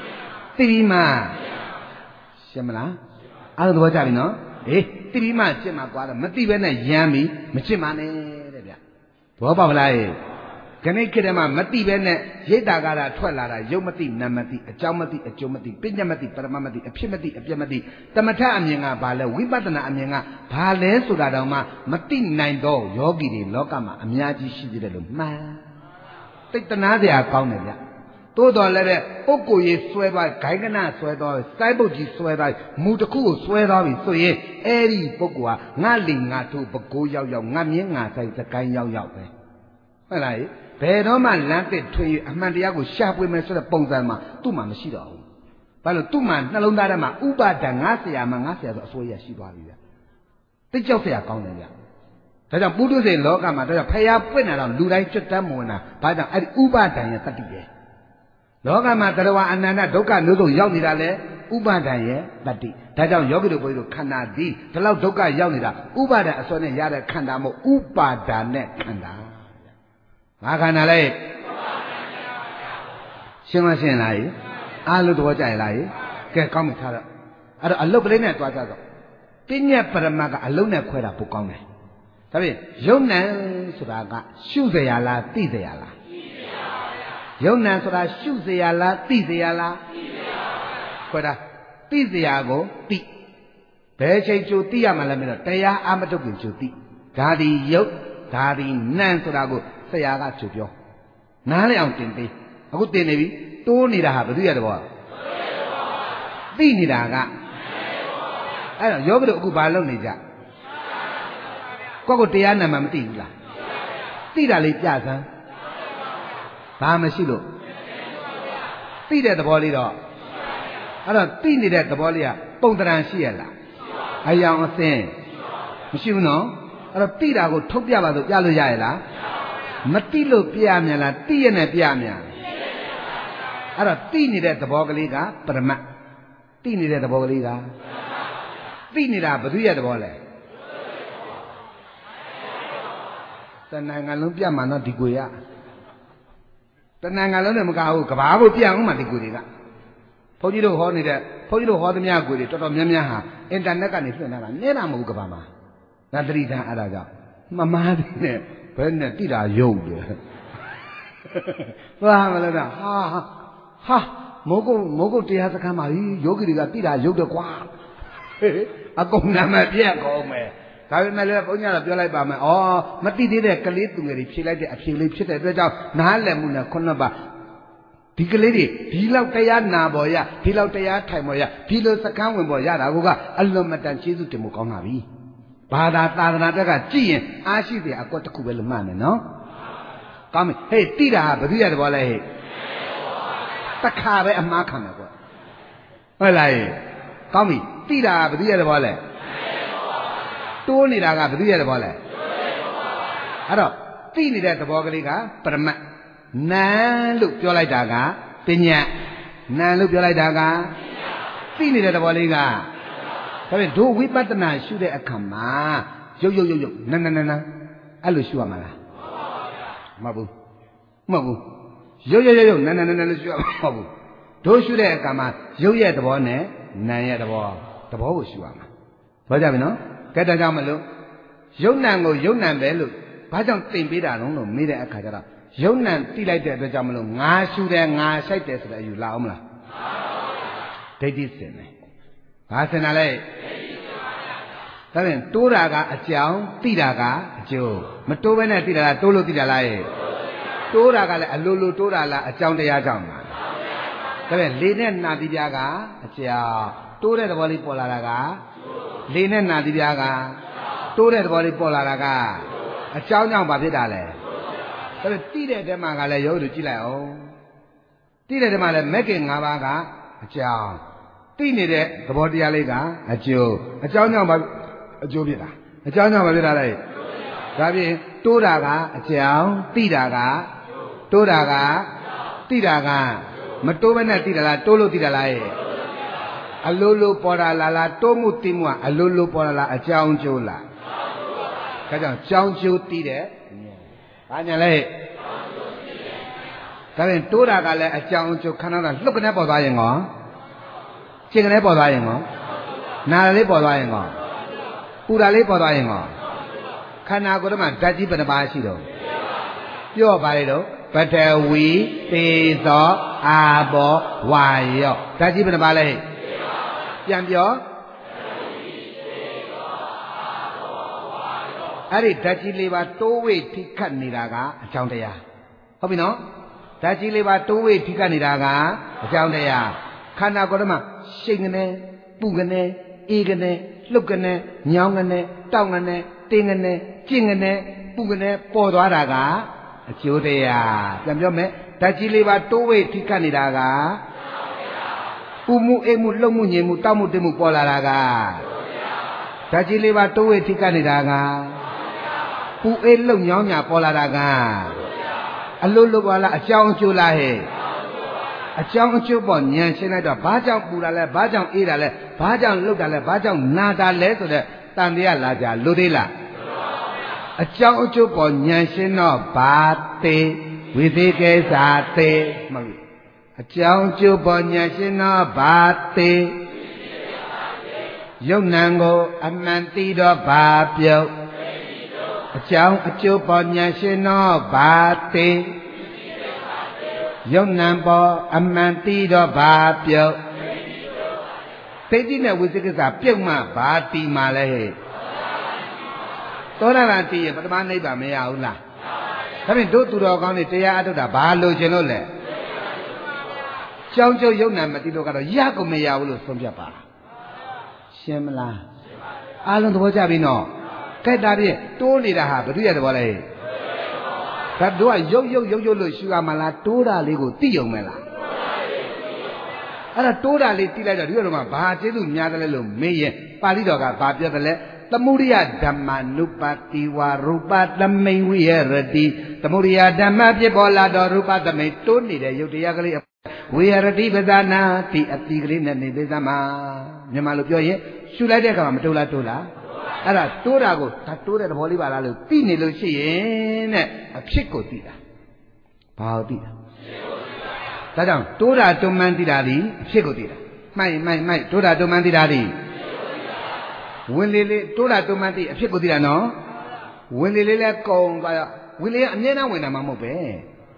ရှင်းမလားအားလုံးသဘောကျပြီနော်အေးသိပြီးမှကျင့်မှာကွာတော့မသိဘဲနဲ့ရမ်းပြီးမကျင့်ပါနဲ့တဲ့ဗျဘောပေါက်လားခဏခေတ္တမှာမသိပဲနဲ့ရိတ်တာကတာထွက်လာတာယုတ်မသိနာမသိအကြောင်းမသိအကျိုးမသိပညာမသိပရမမသိအဖြစ်မသိအပြည့်မသိတမထအမြင်ကဘာလဲဝိပဿနာအမြင်ကဘာလဲဆိုတာတော့မှမသိနိုင်တော့ယောဂီတွေလောကမှာအများကြီးရှိသေးတယ်လို့မှန်တိတ်တနာစရာကောင်းတယ်ဗျတိုးတော်လည်းတဲ့ပုဂ္ဂိုလ်ရေးဆွဲသွားဂိုင်းကနဆွဲသွားစိုက်ပုတ်ကြီးဆွဲသွားမူတစ်ခုကိုဆွဲသွားပြီဆိုရင်အဲ့ဒီပုဂ္ဂိုလ်ကငါလီငါထိုးပကိုးရောက်ငါမြင်းငါဆိုင်စကိုင်းရောက်ပဲဟုတ်လားဘယ်တော့မှလမ်းတစ်ထွေအမှန်တရားကိုရှာဖွေမယ်ဆိုတဲ့ပုံစံမှာသူ့မှာမရှိတော့ဘူးဘာလို့သူ့မှာနှလုံးသားထဲမှာဥပါဒံငါဆရာဆိုအစိုးရရှိသွားပြီဗျတိတ်ကြောက်ဆရာကောင်းတယ်ဗျဒါကြောင့်ပုထုဇဉ်လောကမှာတော့ဖျားပွင့်လာတော့လူတိုင်းကျွတ်တမ်းမဝင်တာဘာကြောင့်အဲ့ဒီဥပါဒံရဲ့တတိရဲ့လောကမှာတရားအနန္တဒုက္ခမျိုးစုံရောက်နေတာလေဥပါဒံရဲ့တတိဒါကြောင့်ယောဂီတို့ဘုန်းကြီးတို့ခန္ဓာဒီဒီလောက်ဒုက္ခရောက်နေတာဥပါဒံအစွဲနဲ့ရတဲ့ခန္ဓာမဟုတ်ဥပါဒံနဲ့ခန္ဓာငါခန္ဓာလေရှင်းမရှင်းလားအားလုံးသဘောကျရလားကဲကောင်းပြီထားတော့အဲ့တော့အလုတ်ကလေးနဲ့တွားကြတော့ပညာပရမတ်ကအလုံးနဲ့ခွဲတာပိုကောင်းတယ်ဒါဖြင့်ယုံနံဆိုတာကရှုเสียလားသိเสียလားယုံနံဆိုတာရှုเสียလားသိเสียလားခွဲတာသိเสียကိုသိဘယ်ချိန်ကျိုသိရမှလဲမင်းတို့တရားအာမတုတ်ကိုကျိုသိဒါဒီယုတ်ဒါဒီနံဆိုတာကိုဆရာကကျိုပြောနားလည်အောင်တင်ပေးအခုတင်နေပြီတိုးနေတာဟာဘယ်သူရတဲ့ဘောသိနေတာကအဲ့တော့ယောဂီတို့အခုဘာလုပ်နေကြကိုယ့်ကိုတရားနာမှမသိဘူးလားသိတာလေးပြစမ်းဘာမရှိလို့သိတဲ့သဘောလေးတော့အဲ့တော့သိနေတဲ့သဘောလေးကပုံတရံရှိရလားအယောင်အစင်းမရှိဘူးနော်အဲ့တော့သိတာကိုထုတ်ပြပါဆိုပြလို့ရရလားမသိလို့ပြရမြန်လားသိရနဲ့ပြရမြန်အဲ့တော့သိနေတဲ့သဘောကလေးကပရမတ်သိနေတဲ့သဘောကလေးကသိနေတာဘယ်သူရဲ့သဘောလဲတဏ္ဍာငါလုံးပြမှတော့ဒီကိုရတဏ္ဍာငါလုံးနဲ့မကဘူးကဘာကိုပြအောင်မှဒီကိုတွေကဘုန်းကြီးတို့ဟောနေတဲ့ဘုန်းကြီးတို့ဟောသမျှကိုတွေတော်တော်များများဟာအင်တာနက်ကနေလွှင့်ထားတာနဲတာမဟုတ်ကဘာမှာငါတတိတန်အဲ့ဒါကြောင့်မမားတယ်နဲ့ဘယ်နဲ့တိတာယုတ်တယ်သွားမလို့တော့ဟာမိုးကုတ်တရားစခန်းပါပြီယောဂီတွေကတိတာရုပ်တော့ကွာအကုန်နာမပြက်ကုန်မယ်ဒါပေမဲ့လည်းဘုန်းကြီးကတော့ပြောလိုက်ပါမယ်ဩမတိသေးတဲ့ကလေးသူငယ်တွေဖြေလိုက်တဲ့အဖြေလေးဖြစ်တဲ့အတွက်ကြောင့်နားလည်မှုနဲ့ခုနှစ်ပါဒီကလေးတွေဒီလောက်တရားနာပေါ်ရဒီလောက်တရားထိုင်ပေါ်ရဒီလိုစကမ်းဝင်ပေါ်ရတာကအလွန်မတန်ကျေးဇူးတင်မှုကောင်းပါပြီဘာသာသာသနာတက်ကကြည့်ရင်အားရှိတယ်အကွက်တစ်ခုပဲလို့မှတ်မယ်နော်ကောင်းပြီဟေးတိတာဟာဘယ်သူရတဲ့ဘောလဲဟေးတခါပဲအမှားခံမယ်ကွဟုတ်လားဟေးကောင်းပြီတိတာဘယ်သူရတဲ့ဘောလဲတိုးနေတာကဘယ်သူရတဲ့ဘောလဲအဲ့တော့တိနေတဲ့သဘောကလေးကပရမတ်နာလို့ပြောလိုက်တာကပညာနာလို့ပြောလိုက်တာကသိနေတဲ့သဘောလေးကဒါပေမဲ့တို့ဝိပဿနာရှုတဲ့အခါမှာရုပ်နာအဲ့လိုရှုရမှာလားမဟုတ်ဘူးရုပ်နာလို့ရှုရမှာမဟုတ်ဘူးတို့ရှုတဲ့အခါမှာရုပ်ရဲ့သဘောနဲ့နာရဲ့သဘောကိုရှုရမှာပြောကြပြီနော်ကဲဒါကြောင့်မလို့ရုပ်နာကိုရုပ်နာပဲလို့ဘာကြောင့်သင်ပေးတာလုံးလို့မေးတဲ့အခါကျတော့ယုံနံတိလိုက်တဲ့အတွက်ကြောင့်မလို့ငါရှုတယ်ငါဆိုင်တယ်ဆိုတဲ့အယူလာအောင်မလားဒိဋ္ဌိစင်တယ်ဘာစင်တာလဲဒါဖြင့်တိုးတာကအကြောင်းတိတာကအကျိုးမတိုးဘဲနဲ့တိတာလားတိုးလို့တိတာလားတိုးတာကလည်းအလိုလိုတိုးတာလားအကြောင်းတရားကြောင့်လားဒါဖြင့်လေနဲ့နာတိပြားကအကြောင်းတိုးတဲ့သဘောလေးပေါ်လာတာကလေနဲ့နာတိပြားကတိုးတဲ့သဘောလေးပေါ်လာတာကအကြောင်းကြောင့်ဘာဖြစ်တာလဲဒါပေမဲ့တိတဲ့တဲမှာကလည်းရုပ်တို့ကြည့်လိုက်အောင်တိတဲ့တဲမှာလည်းမက်ကင်၅ပါးကအကြောင်းတိနေတဲ့သဘောတရားလေးကအကျိုးအကြောင်းကြောင့်ဘာအကျိုးဖြစ်တာအကြောင်းကြောင့်ဘာဖြစ်တာလဲဒါဖြင့်တိုးတာကအကြောင်းတိတာကတိုးတာကတိတာကမတိုးဘဲနဲ့တိတာလားတိုးလို့တိတာလားအလိုလိုပေါ်တာလားတိုးမှုတိမှုကအလိုလိုပေါ်တာလားအကြောင်းကျိုးလားဒါကြောင့်ကြောင်းကျိုးတိတဲ့ဘာညာလဲဒါဖြင့်တိုးတာကလည်းအကြောင်းအကျိုးခန္ဓာကလှုပ်ကနေပေါ်သွားရင်ကောကျင်ကနေပေါ်သွားရင်ကောနာတာလေးပေါ်သွားရင်ကောပူတာလေးပေါ်သွားရင်ကောခန္ဓာကိုယ်ထဲမှာဓာတ်ကြီးဘယ်နှပါးရှိတော့ပြောပါလေတော့ပထဝီသေဇောအာဘောဝါယောဓာတ်ကြီးဘယ်နှပါးလဲပြန်ပြောအဲ့ဒီဓာတ်ကြီးလေးပါတိုးဝေထိခတ်နေတာကအကြောင်းတရားဟုတ်ပြီနော်ဓာတ်ကြီးလေးပါတိုးဝေထိခတ်နေတာကအကြောင်းတရားခန္ဓာကိုယ်ထဲမှာရှိန်ကနေပူကနေအေးကနေလှုပ်ကနေညောင်းကနေတောက်ကနေတင်းကနေကျင့်ကနေပူကနေပေါ်သွားတာကအကျိုးတရားပြန်ပြောမယ်ဓာတ်ကြီးလေးပါတိုးဝေထိခတ်နေတာကပူမှုအေးမှုလှုပ်မှုညင်မှုတောက်မှုတင်းမှုပေါ်လာတာကဓာတ်ကြီးလေးပါတိုးဝေထိခတ်နေတာကပူအေးလုံညောင်းညာပေါ်လာတာကအလိုလိုပါလားအကြောင်းအကျိုးလားဟဲ့အကြောင်းအကျိုးပေါ်ဉာဏ်ရှင်းလိုက်တော့ဘာကြောင့်ပူတာလဲဘာကြောင့်အေးတာလဲဘာကြောင့်လှုပ်တာလဲဘာကြောင့်နာတာလဲဆိုတဲ့တန်တရားလာကြလို့သေးလားအကြောင်းအကျိုးပေါ်ဉာဏ်ရှင်းတော့ဘာသေးဝိသေကေသာသေးမဟုတ်အကြောင်းအကျိုးပေါ်ဉာဏ်ရှင်းတော့ဘာသေးယုံနံကိုအမှန်သိတော့ဘာပြုတ်အကြောင်းအကျိုးပေါ်ဉာဏ်ရှင်းတော့ဘာသေးယုံနံပေါ်အမှန်သိတော့ဘာပြုတ်သိတိနဲ့ဝိသေကိစ္စပြုတ်မှဘာတီမှလဲဟဲ့သောတာပန်တီးရင်ပထမနိဗ္ဗာန်မရဘူးလားဒါဖြင့်တို့သူတော်ကောင်းတွေတရားအထုတ်တာဘာလို့ခြင်းလို့လဲကြောင်းကျုပ်ယုံနံမသိလို့ကတော့ရကုန်မရဘူးလို့ဆုံးဖြတ်ပါရှင်းမလားအားလုံးသဘောကျပြီနော်ကဲဒါဖြင့်တိုးနေတာဟာဘယ်သူရဲ့သဘောလဲဒါတို့ကရုပ်လို့ရှူရမှာလားတိုးတာလေးကိုသိုံမယ်လားအဲ့ဒါတိုးတာလေးသိလိုက်တော့ဒီလိုမှဘာကျေးဇူးများတယ်လဲလို့မေးရင်ပါဠိတော်ကဘာပြောတယ်လဲသမုဒိယဓမ္မနုပတိဝရူပသမိန်ဝိရတိသမုဒိယဓမ္မဖြစ်ပေါ်လာတော့ရူပသမိန်တိုးနေတဲ့ရုပ်တရားကလေးဝိရတိပဇာနာတိအတိကလေးနဲ့နေသေးသမှာမြန်မာလိုပြောရင်ရှူလိုက်တဲ့အခါမှာမတိုးလားအဲ့ဒါတိုးတာကိုဒါတိုးတဲ့သဘောလေးပါလားလို့သိနေလို့ရှိရင်တဲ့အဖြစ်ကိုသိတာဘာကိုသိတာဒါကြောင့်တိုးတာတွန်းမှန်းသိတာဒီအဖြစ်ကိုသိတာမိုက်တိုးတာတွန်းမှန်းသိတာဒီဝင်လေလေတိုးတာတွန်းမှန်းသိအဖြစ်ကိုသိတာနော်ဝင်လေလေလဲကုံသွားရဝင်လေကအမြဲတမ်းဝင်တာမှမဟုတ်ပဲ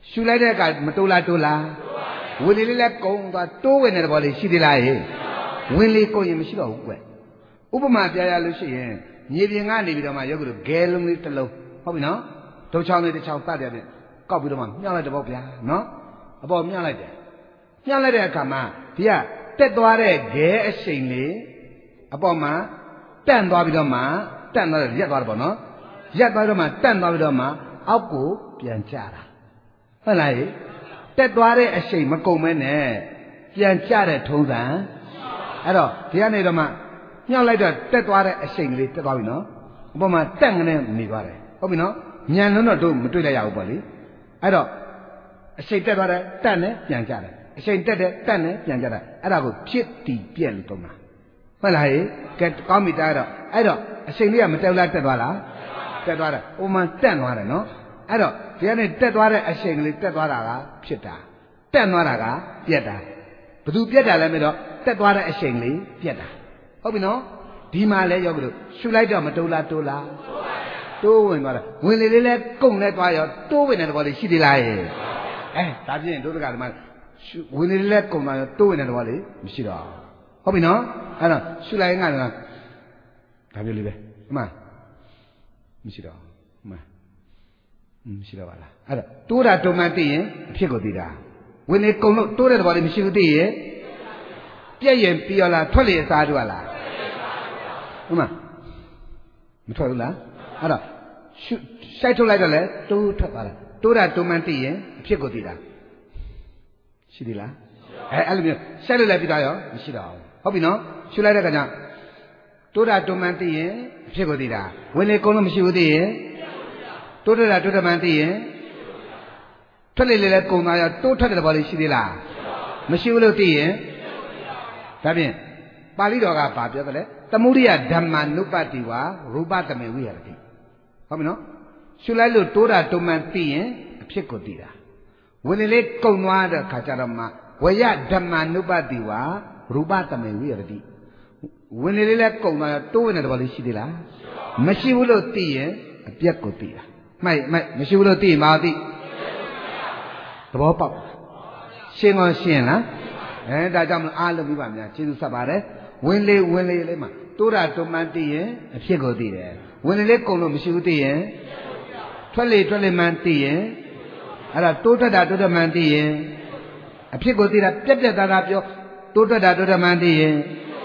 ရှူလိုက်တဲ့အခါမတိုးလားတိုးလားဝင်လေလေးလည်းကုန်းသွားတိုးဝင်တဲ့ဘောလေးရှိသေးလားဟဲ့ဝင်လေကုန်းရင်မရှိတော့ဘူးကွဥပမာပြရလို့ရှိရင်မြေပြင်ကနေပြီးတော့မှရုပ်ကလေးဂဲလုံးလေးတစ်လုံးဟုတ်ပြီနော်ဒုံချောင်းလေးတစ်ချောင်းပတ်တယ်ပြင်ကောက်ပြီးတော့မှမြှောက်လိုက်တဲ့ဘောဗျာနော်အပေါ်မြှောက်လိုက်တယ်မြှောက်လိုက်တဲ့အခါမှာဒီကတက်သွားတဲ့ဂဲအရှိန်လေးအပေါ်မှာတန့်သွားပြီးတော့မှတန့်သွားတယ်ရက်သွားတယ်ပေါ့နော်ရက်သွားတော့မှတန့်သွားပြီးတော့မှအောက်ကိုပြန်ကျတာဟုတ်လားတက်သွားတဲ့အရှိန်မကုန်မဲနဲ့ပြန်ကျတဲ့ထုံးစံအဲ့တော့ဒီကနေတော့မှမြှောက်လိုက်တော့တက်သွားတဲ့အရှိန်ကလေးတက်သွားပြီနော်အပေါ်မှာတက်ငနဲ့နေသွားတယ်ဟုတ်ပြီနော်ညံလုံးတော့တို့မတွေ့လိုက်ရဘူးပေါ့လေအဲ့တော့အရှိန်တက်သွားတယ်တက်နဲ့ပြန်ကျတယ်အရှိန်တက်တယ်တက်နဲ့ပြန်ကျတယ်အဲ့ဒါကိုဖြစ်တည်ပြက်လို့သုံးတာဟုတ်လားကဲကောင်းပြီတားတော့အဲ့တော့အရှိန်လေးကမတက်လားတက်သွားလားတက်သွားတယ်ဟိုမှာတက်သွားတယ်နော်အဲ့တော့ဒီကနေတက်သွားတဲ့အရှိန်ကလေးတက်သွားတာကဖြစ်တာတက်သွားတာကပြက်တာဘသူပြက်တာလဲမတော့တက်သွားတဲ့အရှိန်လေးပြက်တာဟုတ်ပြီနော်ဒီမှာလဲရောက်ပြီလို့ရှူလိုက်တော့မတိုးလားတိုးလားတိုးဝင်သွားတယ်ဝင်လေလေးလဲကုန်လဲသွားရောတိုးဝင်တဲ့ဘောလေးရှိသေးလားဒါပြင်းတို့တကဒီမှာဝင်လေလေးလဲကုန်သွားရောတိုးဝင်တဲ့ဘောလေးမရှိတော့ဟုတ်ပြီနော်အဲ့တော့ရှူလိုက်ရင်ကလည်းဒါမျိုးလေးပဲအမှန်မရှိတော့အမှန်မရှိတော့ပါလားအဲ့တော့တိုးတာတုံမှန်သိရင်အဖြစ်ကိုသိတာဝင်လေကုန်လို့တိုးတဲ့ဘောလေးမရှိဘူးသိရင်ပြည့်ရင်ပြီးရလားထွက်လေအစားတို့လားဟုတ်မှာမထွက်ဘူးလားအဲ့တော့ရှိုက်ထုတ်လိုက်တော့လေတိုးထွက်သွားတယ်တိုးတာတုံမှန်သိရင်အဖြစ်ကိုသိတာရှိသေးလားအဲ့လိုမျိုးရှိုက်လို့လည်းပြီးသွားရောမရှိတော့ဘူးဟုတ်ပြီနော်ရှူလိုက်တဲ့ခါကျတိုးတာတုံမှန်သိရင်အဖြစ်ကိုသိတာဝင်လေကုန်လို့မရှိဘူးသိရင်တိုးတာတိုးမှန်သိရင်ထွက်လေလည်းကုန်သွားရောတိုးထွက်တဲ့ဘောလေးရှိသေးလားမရှိဘူးလို့သိရင်ဒါဖြင့်ပါဠိတော်ကဘာပြောသလဲသမုဒိယဓမ္မနုပ္ပတ္တိဝါရူပတမေဝိဟရတိဟုတ်ပြီနော်ရှုလိုက်လို့တိုးတာတုံမှန်သိရင်အဖြစ်ကိုသိတာဝင်လေလေးကုံသွားတဲ့ခါကျတော့မှဝယဓမ္မနုပ္ပတ္တိဝါရူပတမေဝိဟရတိဝင်လေလေးလည်းကုံသွားတော့တိုးဝင်တဲ့ဘောလေးရှိသေးလားမရှိဘူးလို့သိရင်အပြက်ကိုသိတာမှိုက်မရှိဘူးလို့သိရင်မသိသဘောပေါက်ရှင်းကောရှင်းလားဒါကြောင့်မလို့အားလုံးပြီးပါများကျေးဇူးဆက်ပါတယ်ဝင်လေလေးမှာတိုးတာတုံမှန်သိရင်အဖြစ်ကိုသိတယ်ဝင်လေလေးကုန်လို့မရှိဘူးသိရင်ထွက်လေမှန်သိရင်အဲ့ဒါတိုးတက်တာတိုးတက်မှန်သိရင်အဖြစ်ကိုသိတာပြက်သားပြောတိုးတက်တာတိုးတက်မှန်သိရင်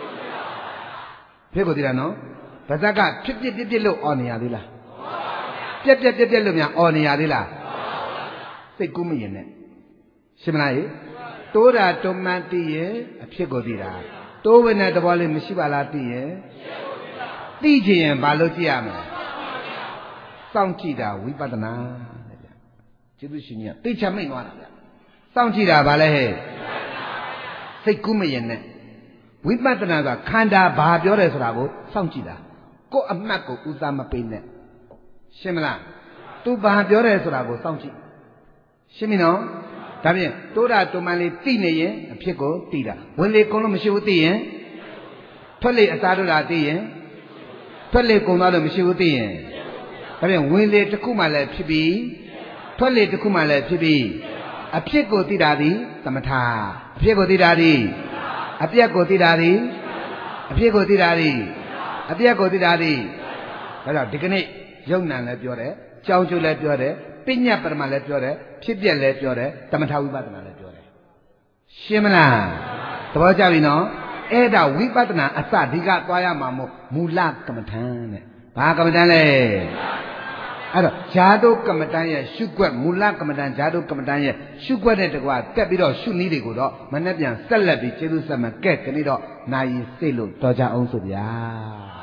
ဖြစ်ကိုသိတာနော်ဗဇက်ကဖြစ်ပြစ်လို့အော်နေရသေးလားပြက်လို့များအော်နေရသေးလားစိတ်ကူးမရင်နဲ့ရှင်းမလားတိုးတာတုံမှန်သိရင်အဖြစ်ကိုသိတာတိုးဝင်တဲ့သဘောလေးမရှိပါလားသိရင်သိချင်ရင်ဘာလို့ကြည့်ရမလဲစောင့်ကြည့်တာဝိပဿနာတဲ့ဗျကျေးဇူးရှင်ကြီးကသိချမိတ်သွားတာဗျစောင့်ကြည့်တာဘာလဲဟဲ့စိတ်ကူးမရင်နဲ့ဝိပဿနာကခန္ဓာဘာပြောတယ်ဆိုတာကိုစောင့်ကြည့်တာကိုယ်အမှတ်ကိုဦးစားမပေးနဲ့ရှင်းမလားသူဘာပြောတယ်ဆိုတာကိုစောင့်ကြည့်ရှင်းပြီနော်ဒါဖြင့်တိုးတာတုံမှန်လေးသိနေရင်အဖြစ်ကိုသိတာဝင်လေကုန်လို့မရှိဘူးသိရင်ထွက်လေအစားတို့လားသိရင်ထွက်လေကုန်သွားလို့မရှိဘူးသိရင်ဒါဖြင့်ဝင်လေတစ်ခုမှလည်းဖြစ်ပြီးထွက်လေတစ်ခုမှလည်းဖြစ်ပြီးအဖြစ်ကိုသိတာသည်သမထအဖြစ်ကိုသိတာသည်အပြက်ကိုသိတာသည်အဖြစ်ကိုသိတာသည်အပြက်ကိုသိတာသည်ဒါကြောင့်ဒီကနေ့ယုံနံလည်းပြောတယ်ကြောင်းကျိုးလည်းပြောတယ်ပညာပရမလည်းပြောတယ်ဖြစ်ပြက်လည်းပြောတယ်သမထဝိပဿနာလည်းပြောတယ်ရှင်းမလားသဘောကျပြီနော်အဲ့ဒါဝိပဿနာအစဒီကသွားရမှာမို့မူလကမ္မထံတဲ့ဘာကမ္မထံလဲအဲ့တော့ဇာတုကမ္မထံရဲ့ရှုွက်မူလကမ္မထံဇာတုကမ္မထံရဲ့ရှုွက်တဲ့တကွာတက်ပြီးတော့ရှုနည်းတွေကိုတော့မနေ့ပြန်ဆက်လက်ပြီးကျေးဇူးဆက်မယ်ကဲကနေ့တော့နာယီစိတ်လို့တော်ကြအောင်ဆိုဗျာ